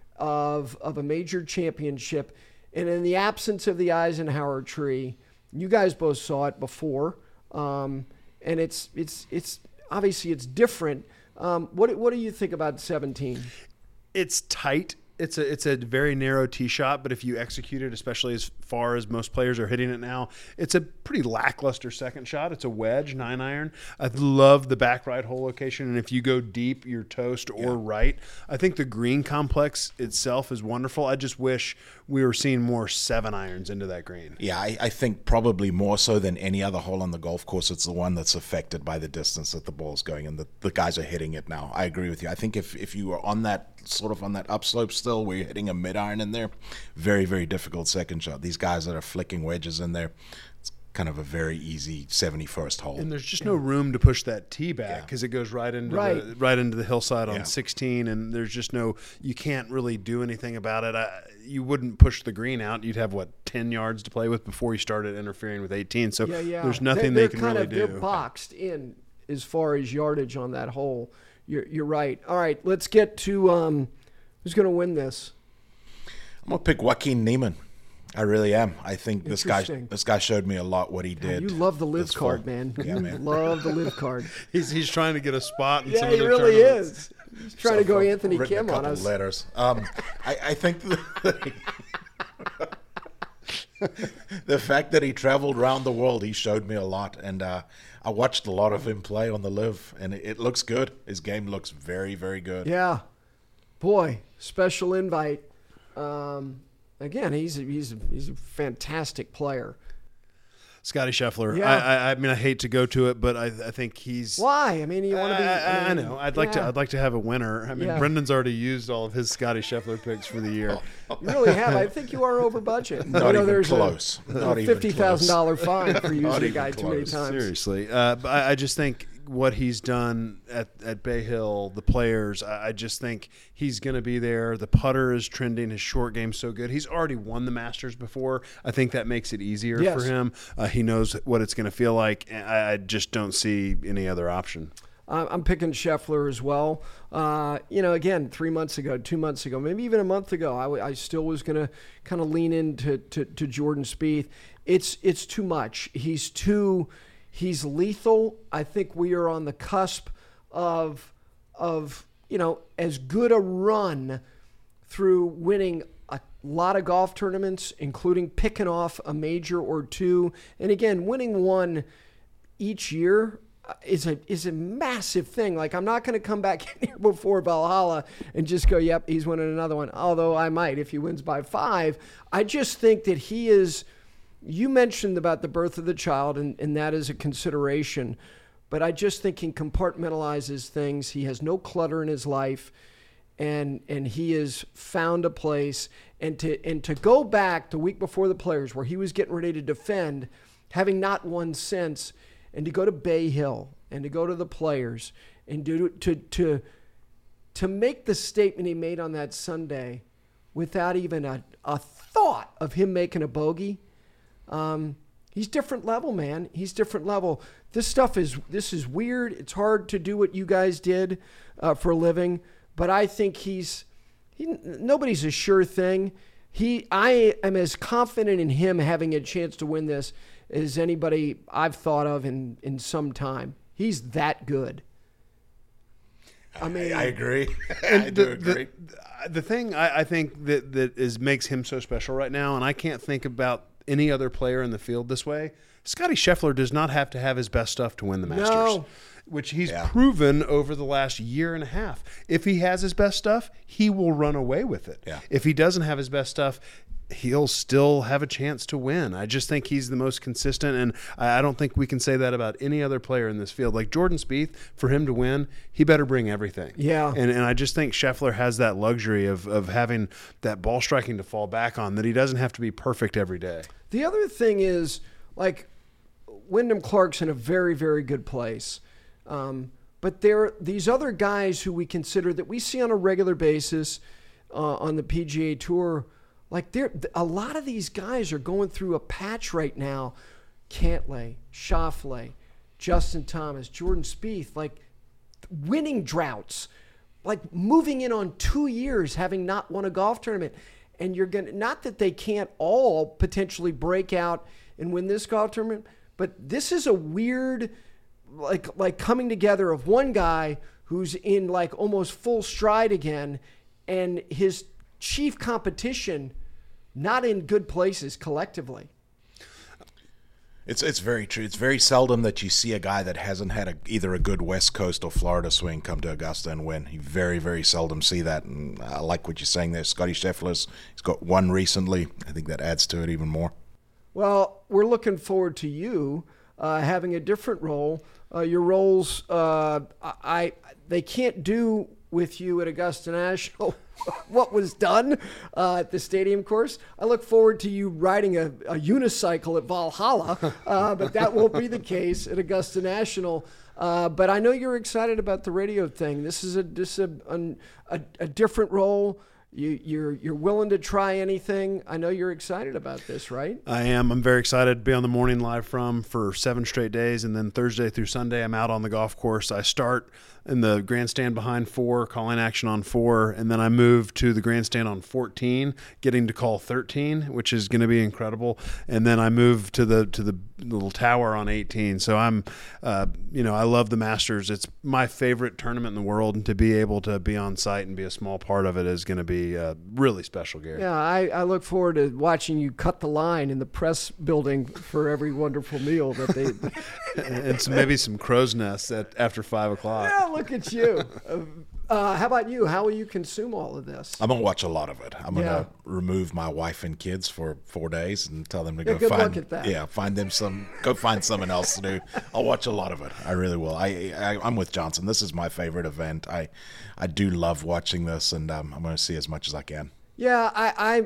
of a major championship, and in the absence of the Eisenhower tree, you guys both saw it before. And it's obviously it's different. What do you think about 17? It's tight. It's a very narrow tee shot, but if you execute it, especially as far as most players are hitting it now, it's a pretty lackluster second shot. It's a wedge, 9-iron. I love the back right hole location, and if you go deep, you're toast or right. I think the green complex itself is wonderful. I just wish we were seeing more 7-irons into that green. Yeah, I think probably more so than any other hole on the golf course, it's the one that's affected by the distance that the ball's going, and the guys are hitting it now. I agree with you. I think if you were on that sort of on that upslope still where you're hitting a mid-iron in there, very, very difficult second shot. These guys that are flicking wedges in there, it's kind of a very easy 71st hole. And there's just no room to push that tee back because it goes right into the hillside on 16, and there's just you can't really do anything about it. You wouldn't push the green out. You'd have 10 yards to play with before you started interfering with 18. So there's nothing they can really do. They're boxed in as far as yardage on that hole. You're right. All right, let's get to who's going to win this. I'm going to pick Joaquin Niemann. I really am. I think this guy showed me a lot what he did. You love the live card, man. Yeah, man. Love the live card. He's trying to get a spot in some of he the really tournaments. is. He's trying to go Anthony Kim on us. Letters. I think the fact that he traveled around the world, he showed me a lot, and I watched a lot of him play on the live, and it looks good. His game looks very, very good. Yeah, boy, special invite. Again, he's a fantastic player. Scotty Scheffler. Yeah. I mean, I hate to go to it, but I think he's. Why? I mean, you want to be. I know. I'd like to have a winner. I mean, Brendan's already used all of his Scotty Scheffler picks for the year. You really have. I think you are over budget. Not even close. Not even $50,000 fine for using a guy too many times. Seriously, but I just think what he's done at Bay Hill, the players, I just think he's going to be there. The putter is trending. His short game's so good. He's already won the Masters before. I think that makes it easier for him. He knows what it's going to feel like. And I just don't see any other option. I'm picking Scheffler as well. Again, 3 months ago, 2 months ago, maybe even a month ago, I still was going to kind of lean into to Jordan Spieth. It's too much. He's too He's lethal. I think we are on the cusp of as good a run through winning a lot of golf tournaments, including picking off a major or two. And again, winning one each year is a massive thing. Like, I'm not going to come back in here before Valhalla and just go, yep, he's winning another one. Although I might if he wins by 5. I just think that he is, you mentioned about the birth of the child, and that is a consideration. But I just think he compartmentalizes things. He has no clutter in his life, and he has found a place. And to go back the week before the Players, where he was getting ready to defend, having not won since, and to go to Bay Hill and to go to the Players and to make the statement he made on that Sunday without even a thought of him making a bogey. He's different level, man. He's different level. This is weird. It's hard to do what you guys did for a living, but I think nobody's a sure thing. I am as confident in him having a chance to win this as anybody I've thought of in some time. He's that good. I mean, I agree. I do agree. The thing I think that makes him so special right now, and I can't think about any other player in the field this way. Scottie Scheffler does not have to have his best stuff to win the Masters, no. Which he's proven over the last year and a half. If he has his best stuff, he will run away with it. Yeah. If he doesn't have his best stuff, he'll still have a chance to win. I just think he's the most consistent, and I don't think we can say that about any other player in this field. Like Jordan Spieth, for him to win, he better bring everything. Yeah. And I just think Scheffler has that luxury of having that ball striking to fall back on, that he doesn't have to be perfect every day. The other thing is, like, Wyndham Clark's in a very, very good place. But there are these other guys who we consider that we see on a regular basis on the PGA Tour. Like, a lot of these guys are going through a patch right now. Cantlay, Schauffele, Justin Thomas, Jordan Spieth, like winning droughts, like moving in on 2 years having not won a golf tournament. And you're going to, not that they can't all potentially break out and win this golf tournament, but this is a weird, like coming together of one guy who's in like almost full stride again, and his chief competition not in good places collectively. It's very true. It's very seldom that you see a guy that hasn't had either a good West Coast or Florida swing come to Augusta and win. You very, very seldom see that. And I like what you're saying there. Scottie Scheffler's, he's got one recently. I think that adds to it even more. Well, we're looking forward to you having a different role. Your roles, they can't do with you at Augusta National what was done at the stadium course. I look forward to you riding a unicycle at Valhalla, but that won't be the case at Augusta National. But I know you're excited about the radio thing. This is a different role. You're willing to try anything. I know you're excited about this, right? I am. I'm very excited to be on the morning live for 7 straight days, and then Thursday through Sunday I'm out on the golf course. I start in the grandstand behind 4, calling action on 4, and then I move to the grandstand on 14, getting to call 13, which is going to be incredible, and then I move to the little tower on 18. So I'm, I love the Masters. It's my favorite tournament in the world, and to be able to be on site and be a small part of it is going to be really special, Gary. Yeah, I look forward to watching you cut the line in the press building for every wonderful meal that they. And maybe some crow's nests after 5 o'clock. Yeah, look at you. How about you? How will you consume all of this? I'm gonna watch a lot of it. I'm gonna remove my wife and kids for 4 days and tell them to go good find. luck at that. Yeah, go find someone else to do. I'll watch a lot of it. I really will. I'm with Johnson. This is my favorite event. I do love watching this, and I'm gonna see as much as I can. Yeah,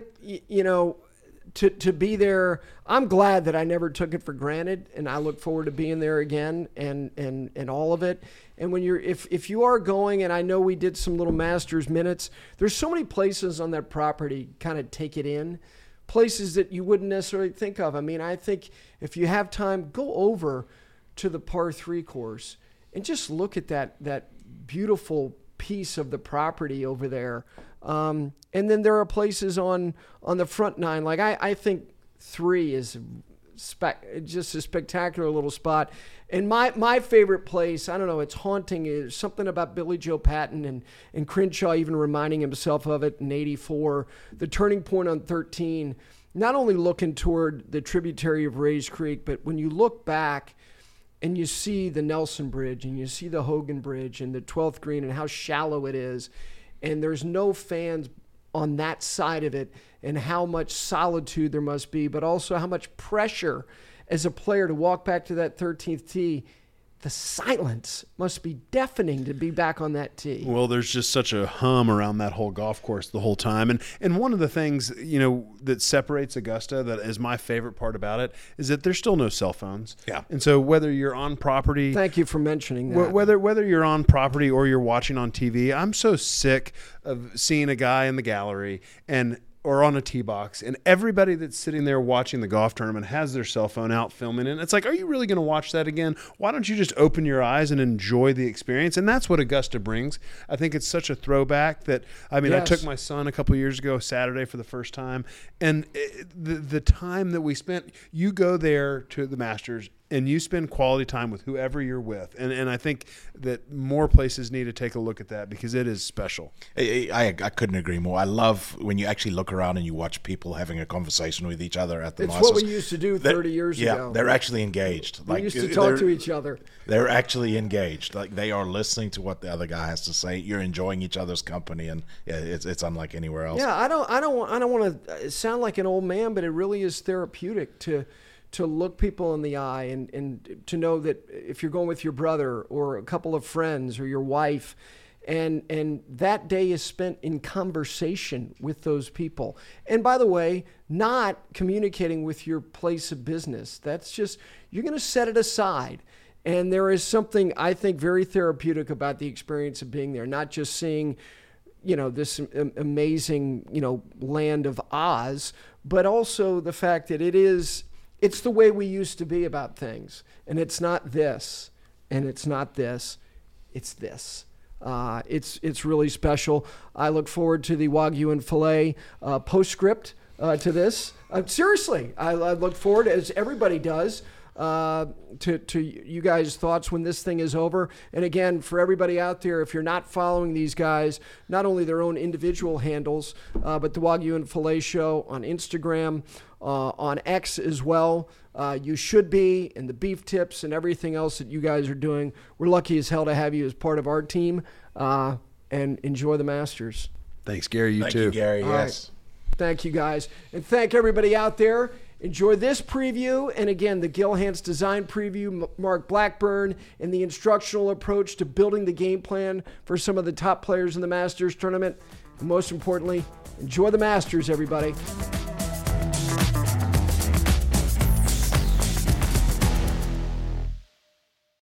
to be there, I'm glad that I never took it for granted, and I look forward to being there again and all of it. And when if you are going, and I know we did some little Masters minutes, there's so many places on that property kind of take it in, places that you wouldn't necessarily think of. I mean, I think if you have time, go over to the par 3 course and just look at that beautiful piece of the property over there. And then there are places on the front 9. Like I think 3 is just a spectacular little spot. And my favorite place, I don't know, it's haunting, is something about Billy Joe Patton and Crenshaw even reminding himself of it in 84, the turning point on 13, not only looking toward the tributary of Rays Creek, but when you look back and you see the Nelson Bridge and you see the Hogan Bridge and the 12th green and how shallow it is, and there's no fans on that side of it, and how much solitude there must be, but also how much pressure as a player to walk back to that 13th tee. The silence must be deafening to be back on that tee. Well, there's just such a hum around that whole golf course the whole time. And one of the things, that separates Augusta, that is my favorite part about it, is that there's still no cell phones. Yeah. And so whether you're on property. Thank you for mentioning that. Whether you're on property or you're watching on TV, I'm so sick of seeing a guy in the gallery or on a tee box, and everybody that's sitting there watching the golf tournament has their cell phone out filming, and it's like, are you really going to watch that again? Why don't you just open your eyes and enjoy the experience? And that's what Augusta brings. I think it's such a throwback that, yes. I took my son a couple of years ago, Saturday, for the first time, and the time that we spent, you go there to the Masters, and you spend quality time with whoever you're with. And I think that more places need to take a look at that because it is special. I couldn't agree more. I love when you actually look around and you watch people having a conversation with each other at the Masters. It's what we used to do 30 years ago. Yeah, they're actually engaged. We used to talk to each other. They're actually engaged. Like, they are listening to what the other guy has to say. You're enjoying each other's company, and it's unlike anywhere else. Yeah, I don't want to sound like an old man, but it really is therapeutic to look people in the eye and to know that if you're going with your brother or a couple of friends or your wife, and that day is spent in conversation with those people. And by the way, not communicating with your place of business. That's just, you're going to set it aside. And there is something, I think, very therapeutic about the experience of being there, not just seeing, this amazing, land of Oz, but also the fact that it's the way we used to be about things. And it's not this, and it's not this, it's this. It's really special. I look forward to the Wagyu and Filet postscript to this. Seriously, I look forward, as everybody does, to you guys' thoughts when this thing is over. And again, for everybody out there, if you're not following these guys, not only their own individual handles, but the Wagyu and Filet Show on Instagram, on X as well, you should be, and the beef tips and everything else that you guys are doing. We're lucky as hell to have you as part of our team, and enjoy the Masters. Thanks, Gary. Thank you, Gary. All yes. Right. Thank you, guys. And thank everybody out there. Enjoy this preview, and again, the Gil Hanse design preview, Mark Blackburn, and the instructional approach to building the game plan for some of the top players in the Masters tournament. And most importantly, enjoy the Masters, everybody.